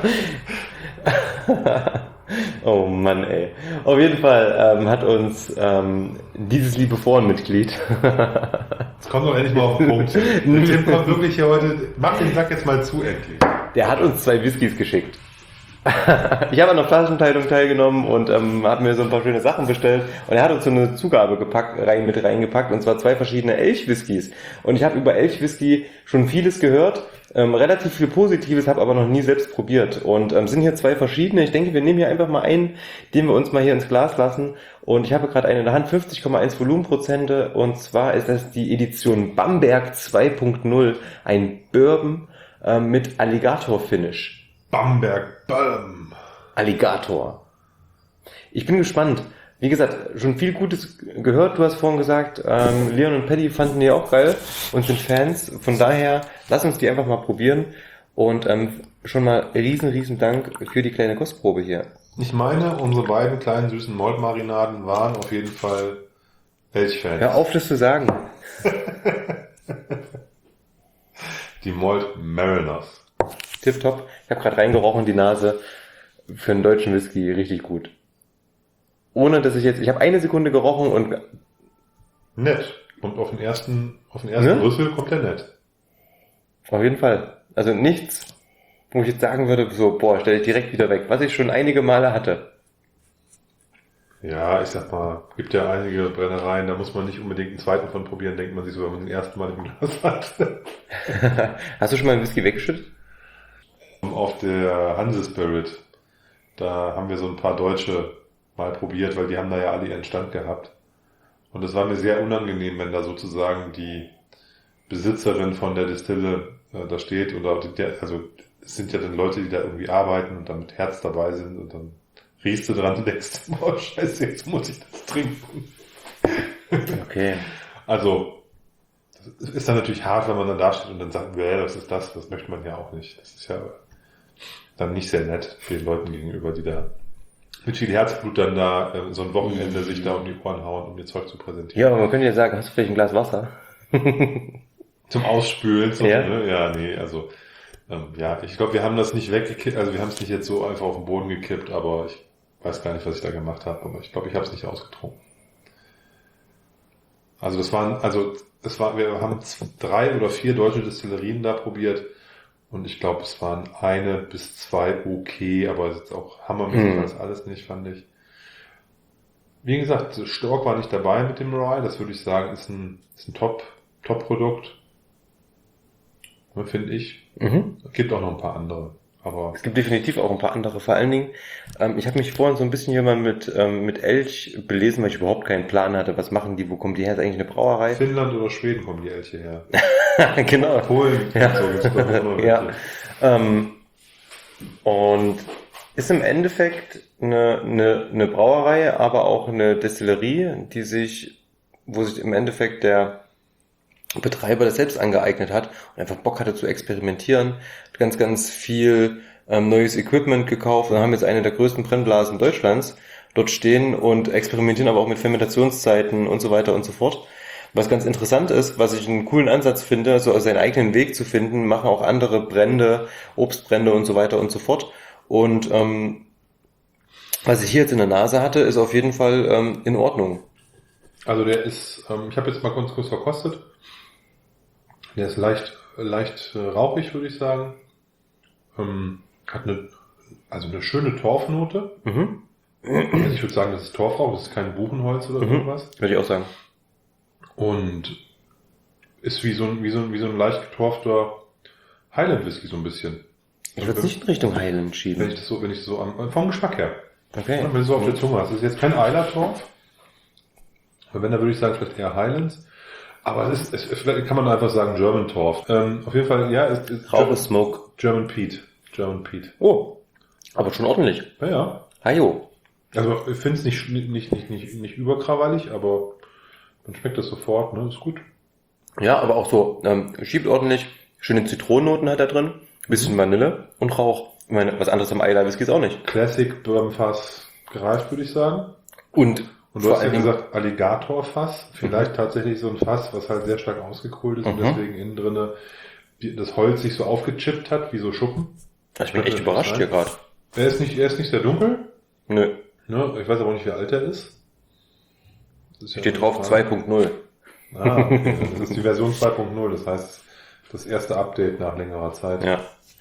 Oh Mann, ey. Auf jeden Fall hat uns dieses liebe Forenmitglied. Jetzt kommt doch endlich mal auf den Punkt. Der Tim kommt wirklich hier heute, mach den Sack jetzt mal zu endlich. Der hat uns 2 Whiskys geschickt. Ich habe an der Flaschenteilung teilgenommen und habe mir so ein paar schöne Sachen bestellt und er hat uns so eine Zugabe mit reingepackt und zwar 2 verschiedene Elch-Whiskys und ich habe über Elch-Whisky schon vieles gehört, relativ viel Positives, habe aber noch nie selbst probiert und sind hier 2 verschiedene. Ich denke, wir nehmen hier einfach mal einen, den wir uns mal hier ins Glas lassen und ich habe gerade einen in der Hand, 50,1 Volumenprozente und zwar ist das die Edition Bamberg 2.0, ein Bourbon mit Alligator-Finish. Bamberg, Bam. Alligator. Ich bin gespannt. Wie gesagt, schon viel Gutes gehört. Du hast vorhin gesagt, Leon und Paddy fanden die auch geil und sind Fans. Von daher, lass uns die einfach mal probieren. Und schon mal riesen Dank für die kleine Kostprobe hier. Ich meine, unsere beiden kleinen süßen Malt-Marinaden waren auf jeden Fall Elch-Fans. Hör auf, das zu sagen. Die Malt Mariners. Tipptopp. Ich habe gerade reingerochen, die Nase für einen deutschen Whisky richtig gut. Ohne dass ich habe 1 Sekunde gerochen und nett. Und auf den ersten Ne? Rüssel kommt er nett. Auf jeden Fall. Also nichts, wo ich jetzt sagen würde, so, boah, stell ich direkt wieder weg, was ich schon einige Male hatte. Ja, ich sag mal, gibt ja einige Brennereien, da muss man nicht unbedingt einen zweiten von probieren, denkt man sich so, wenn man den ersten Mal im Glas hat. Hast du schon mal einen Whisky weggeschüttet? Auf der Hanse Spirit, da haben wir so ein paar Deutsche mal probiert, weil die haben da ja alle ihren Stand gehabt. Und es war mir sehr unangenehm, wenn da sozusagen die Besitzerin von der Distille da steht oder also es sind ja dann Leute, die da irgendwie arbeiten und dann mit Herz dabei sind und dann riechst du dran und denkst, boah, scheiße, jetzt muss ich das trinken. Okay. Also, das ist dann natürlich hart, wenn man dann da steht und dann sagt, was ist das? Das möchte man ja auch nicht. Das ist ja dann nicht sehr nett den Leuten gegenüber, die da mit viel Herzblut dann da so ein Wochenende sich da um die Ohren hauen, um ihr Zeug zu präsentieren. Ja, aber man könnte ja sagen, hast du vielleicht ein Glas Wasser? Zum Ausspülen. So, Ja. ne? Ja, nee, also ja, ich glaube, wir haben das nicht weggekippt, also wir haben es nicht jetzt so einfach auf den Boden gekippt, aber ich weiß gar nicht, was ich da gemacht habe, aber ich glaube, ich habe es nicht ausgetrunken. Also wir haben 3 oder 4 deutsche Destillerien da probiert und ich glaube, es waren 1 bis 2 okay, aber jetzt auch hammermäßig als alles nicht, fand ich. Wie gesagt, Stork war nicht dabei mit dem Rye, das würde ich sagen, ist ein Top-Produkt, finde ich. Mhm. Es gibt auch noch ein paar andere, aber Es gibt definitiv auch ein paar andere. Vor allen Dingen, ich habe mich vorhin so ein bisschen hier mal mit Elch belesen, weil ich überhaupt keinen Plan hatte. Was machen die? Wo kommen die her? Ist eigentlich eine Brauerei? Finnland oder Schweden kommen die Elche her. Genau. Polen, Ja. so gibt's doch auch noch Ja. welche. Und ist im Endeffekt eine Brauerei, aber auch eine Destillerie, wo sich im Endeffekt der Betreiber das selbst angeeignet hat und einfach Bock hatte zu experimentieren, hat ganz, ganz viel neues Equipment gekauft und haben jetzt eine der größten Brennblasen Deutschlands dort stehen und experimentieren aber auch mit Fermentationszeiten und so weiter und so fort. Was ganz interessant ist, was ich einen coolen Ansatz finde, so seinen eigenen Weg zu finden, machen auch andere Brände, Obstbrände und so weiter und so fort. Und was ich hier jetzt in der Nase hatte, ist auf jeden Fall in Ordnung. Also der ist, ich habe jetzt mal kurz verkostet. Der ist leicht rauchig, würde ich sagen. Hat eine schöne Torfnote. Mhm. Also ich würde sagen, das ist Torfrauch, das ist kein Buchenholz oder irgendwas. Würde ich auch sagen. Und ist wie so ein leicht getorfter Highland Whisky so ein bisschen. Ich würde es nicht in Richtung Highland Wenn schieben. ich das so vom Geschmack her. Okay. Wenn du so auf der Zunge hast. Das ist jetzt kein Eilertorf. Aber wenn, dann würde ich sagen, vielleicht eher Highlands. Aber vielleicht kann man einfach sagen German Torf. Auf jeden Fall, ja, ist Rauch ist Smoke. German Peat. Oh, aber schon ordentlich. Ja. Hajo. Also ich finde es nicht überkrawallig, aber man schmeckt das sofort, ne? Ist gut. Ja, aber auch so, schiebt ordentlich. Schöne Zitronennoten hat er drin. Bisschen Vanille und Rauch. Ich meine, was anderes am Eiler Whisky ist auch nicht. Classic Bourbonfass gereift, würde ich sagen. Und Und du vor hast ja allen Dingen, gesagt, Alligatorfass. Vielleicht tatsächlich so ein Fass, was halt sehr stark ausgekohlt ist und deswegen innen drinne das Holz sich so aufgechippt hat, wie so Schuppen. ich bin echt überrascht hier gerade. Er ist nicht sehr dunkel. Nö, Ne? Ich weiß aber nicht, wie alt er ist. Das ist ja steht eine drauf Frage. 2.0. Okay. Das ist die Version 2.0, das heißt das erste Update nach längerer Zeit. Ja.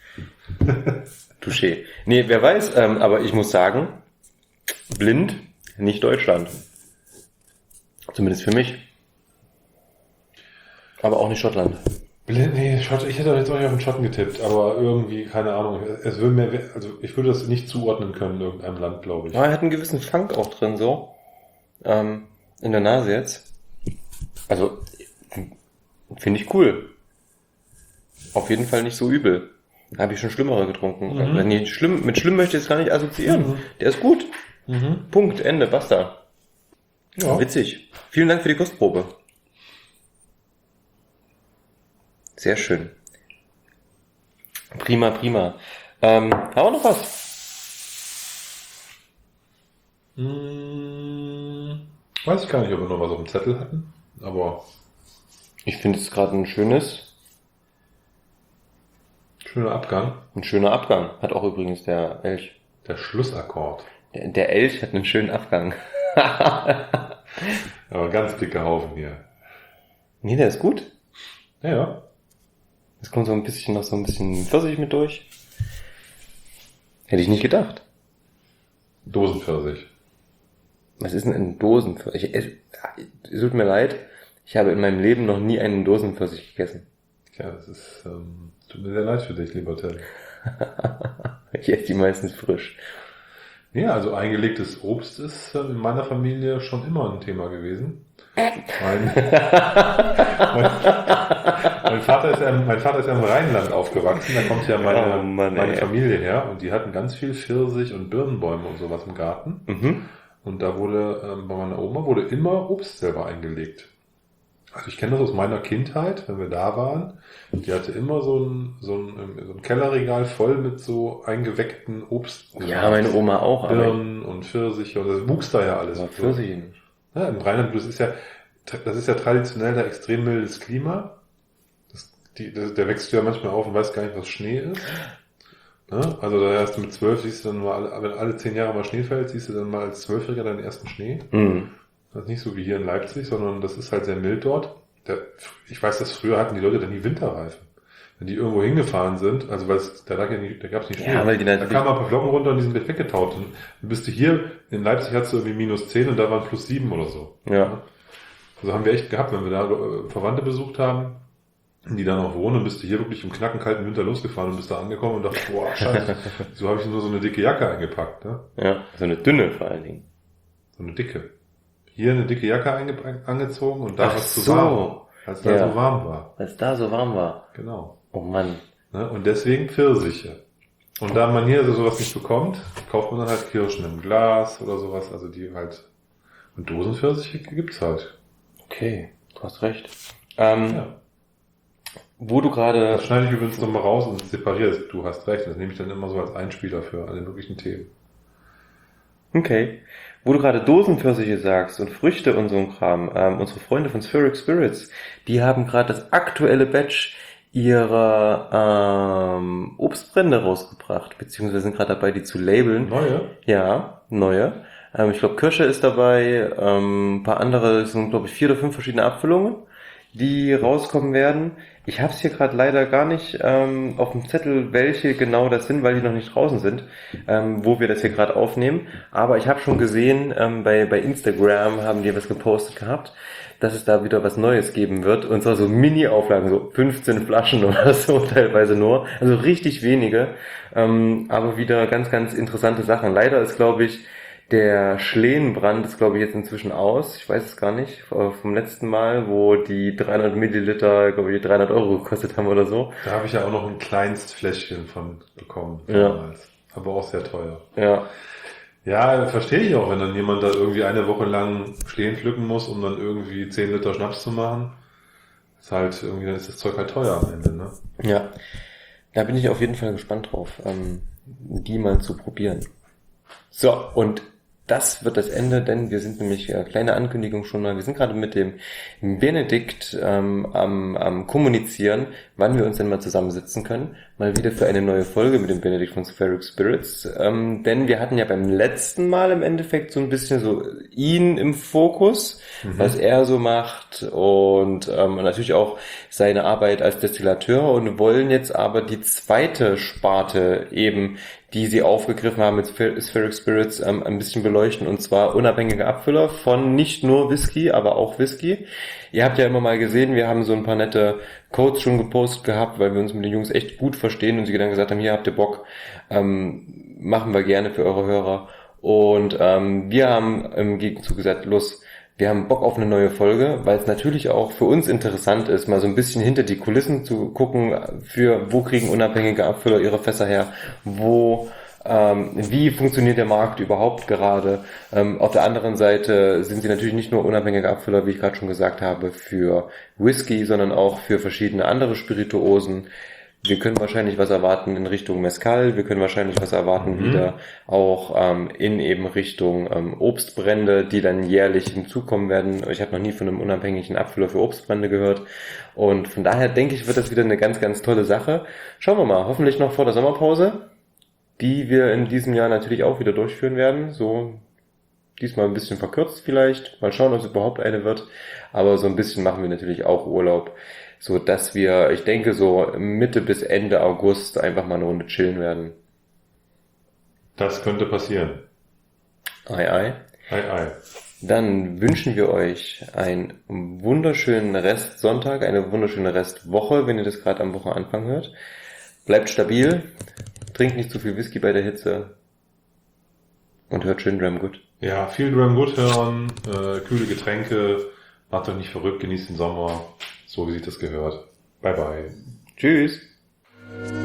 Touché. Nee, wer weiß, aber ich muss sagen, blind, nicht Deutschland. Zumindest für mich. Aber auch nicht Schottland. Nee, ich hätte jetzt auch nicht auf den Schotten getippt, aber irgendwie, keine Ahnung, ich würde das nicht zuordnen können in irgendeinem Land, glaube ich. Aber er hat einen gewissen Funk auch drin, so. In der Nase jetzt. Also, finde ich cool. Auf jeden Fall nicht so übel. Habe ich schon schlimmere getrunken. Nee, mit schlimm möchte ich es gar nicht assoziieren. Der ist gut. Punkt, Ende, basta. Ja. Witzig. Vielen Dank für die Kostprobe. Sehr schön. Prima. Haben wir noch was? Weiß ich gar nicht, ob wir noch was auf dem Zettel hatten, aber Ich finde es gerade ein schöner Abgang. Abgang. Hat auch übrigens der Elch. Der Schlussakkord. Der Elch hat einen schönen Abgang. Aber ganz dicke Haufen hier. Nee, der ist gut. Ja, ja. Es kommt so ein bisschen Pfirsich mit durch. Hätte ich nicht gedacht. Dosenpfirsich. Was ist denn ein Dosenpfirsich? Es tut mir leid, ich habe in meinem Leben noch nie einen Dosenpfirsich gegessen. Ja, das ist, tut mir sehr leid für dich, lieber Ted. Ich esse die meistens frisch. Ja, also eingelegtes Obst ist in meiner Familie schon immer ein Thema gewesen. Mein Vater ist ja im Rheinland aufgewachsen, da kommt ja meine Familie her und die hatten ganz viel Pfirsich und Birnbäume und sowas im Garten. Mhm. Und da wurde, bei meiner Oma wurde immer Obst selber eingelegt. Also ich kenne das aus meiner Kindheit, wenn wir da waren. Die hatte immer so ein Kellerregal voll mit so eingeweckten Obst. Ja, meine Oma auch. Birnen und Pfirsiche und das wuchs da ja alles. Aber Pfirsiche nicht. Ja, im Rheinland, das ist ja traditionell da extrem mildes Klima. Der wächst ja manchmal auf und weiß gar nicht, was Schnee ist. Ne? Also da erst mit 12 siehst du dann mal, wenn alle 10 Jahre mal Schnee fällt, siehst du dann mal als 12-Jähriger deinen ersten Schnee. Mhm. Das ist nicht so wie hier in Leipzig, sondern das ist halt sehr mild dort. Ich weiß, dass früher hatten die Leute da nie Winterreifen. Wenn die irgendwo hingefahren sind, also weil da gab es nicht Schnee. Ja, weil da kamen ein paar Flocken runter und die sind weggetaut. Und dann bist du hier, in Leipzig hattest du irgendwie -10 und da waren +7 oder so. Ja. Also haben wir echt gehabt, wenn wir da Verwandte besucht haben, die da noch wohnen, und bist du hier wirklich im knackenkalten Winter losgefahren und bist da angekommen und dachte, boah, scheiße, so habe ich nur so eine dicke Jacke eingepackt. Ne? Ja, so eine dünne vor allen Dingen. So eine dicke. Hier eine dicke Jacke angezogen und da Ach was zu so. warm. Als da Ja. so warm war. Weil es da so warm war. Genau. Oh Mann. Ne? Und deswegen Pfirsiche. Und da man hier also sowas nicht bekommt, kauft man dann halt Kirschen im Glas oder sowas, also die halt. Und Dosenpfirsiche gibt's halt. Okay, du hast recht. Ja. Wo du gerade... Das schneide ich übrigens nochmal raus und separiere es. Du hast recht, das nehme ich dann immer so als Einspieler für alle möglichen Themen. Okay. Wo du gerade Dosenpfirsiche sagst und Früchte und so ein Kram, unsere Freunde von Spheric Spirits, die haben gerade das aktuelle Batch ihrer Obstbrände rausgebracht, beziehungsweise sind gerade dabei, die zu labeln. Neue? Ja, neue. Ich glaube, Kirsche ist dabei, ein paar andere, es sind, glaube ich, 4 oder 5 verschiedene Abfüllungen, die rauskommen werden. Ich habe es hier gerade leider gar nicht auf dem Zettel, welche genau das sind, weil die noch nicht draußen sind, wo wir das hier gerade aufnehmen. Aber ich habe schon gesehen, bei Instagram haben die was gepostet gehabt, dass es da wieder was Neues geben wird. Und zwar so Mini-Auflagen, so 15 Flaschen oder so teilweise nur. Also richtig wenige, aber wieder ganz, ganz interessante Sachen. Leider ist, glaube ich, der Schlehenbrand ist, glaube ich, jetzt inzwischen aus. Ich weiß es gar nicht. Vom letzten Mal, wo die 300 Milliliter, glaube ich, 300 Euro gekostet haben oder so. Da habe ich ja auch noch ein Kleinstfläschchen von bekommen. Ja. Damals. Aber auch sehr teuer. Ja. Ja, verstehe ich auch, wenn dann jemand da irgendwie eine Woche lang Schlehen pflücken muss, um dann irgendwie 10 Liter Schnaps zu machen. Ist halt irgendwie, dann ist das Zeug halt teuer am Ende, ne? Ja. Da bin ich auf jeden Fall gespannt drauf, die mal zu probieren. So, und das wird das Ende, denn wir sind nämlich, kleine Ankündigung schon mal, wir sind gerade mit dem Benedikt am Kommunizieren, wann wir uns denn mal zusammensitzen können. Mal wieder für eine neue Folge mit dem Benedikt von Spheric Spirits. Denn wir hatten ja beim letzten Mal im Endeffekt so ein bisschen so ihn im Fokus, was er so macht und natürlich auch seine Arbeit als Destillateur und wollen jetzt aber die zweite Sparte eben, die sie aufgegriffen haben mit Spheric Spirits, ein bisschen beleuchten, und zwar unabhängige Abfüller von nicht nur Whisky, aber auch Whisky. Ihr habt ja immer mal gesehen, wir haben so ein paar nette Codes schon gepostet gehabt, weil wir uns mit den Jungs echt gut verstehen und sie dann gesagt haben, hier habt ihr Bock, machen wir gerne für eure Hörer. Und wir haben im Gegenzug gesagt, los, wir haben Bock auf eine neue Folge, weil es natürlich auch für uns interessant ist, mal so ein bisschen hinter die Kulissen zu gucken, wo kriegen unabhängige Abfüller ihre Fässer her, wie funktioniert der Markt überhaupt gerade. Auf der anderen Seite sind sie natürlich nicht nur unabhängige Abfüller, wie ich gerade schon gesagt habe, für Whisky, sondern auch für verschiedene andere Spirituosen. Wir können wahrscheinlich was erwarten in Richtung Mezcal, wir können wahrscheinlich was erwarten wieder auch in eben Richtung Obstbrände, die dann jährlich hinzukommen werden. Ich habe noch nie von einem unabhängigen Abfüller für Obstbrände gehört und von daher denke ich, wird das wieder eine ganz, ganz tolle Sache. Schauen wir mal, hoffentlich noch vor der Sommerpause, die wir in diesem Jahr natürlich auch wieder durchführen werden, so Diesmal ein bisschen verkürzt vielleicht. Mal schauen, ob es überhaupt eine wird. Aber so ein bisschen machen wir natürlich auch Urlaub, so dass wir, ich denke, so Mitte bis Ende August einfach mal eine Runde chillen werden. Das könnte passieren. Ei, ei. Ei, ei. Dann wünschen wir euch einen wunderschönen Restsonntag, eine wunderschöne Restwoche, wenn ihr das gerade am Wochenanfang hört. Bleibt stabil, trinkt nicht zu viel Whisky bei der Hitze und hört schön Dram Good. Ja, viel Dram Good hören, kühle Getränke, macht euch nicht verrückt, genießt den Sommer, so wie sich das gehört. Bye bye. Tschüss.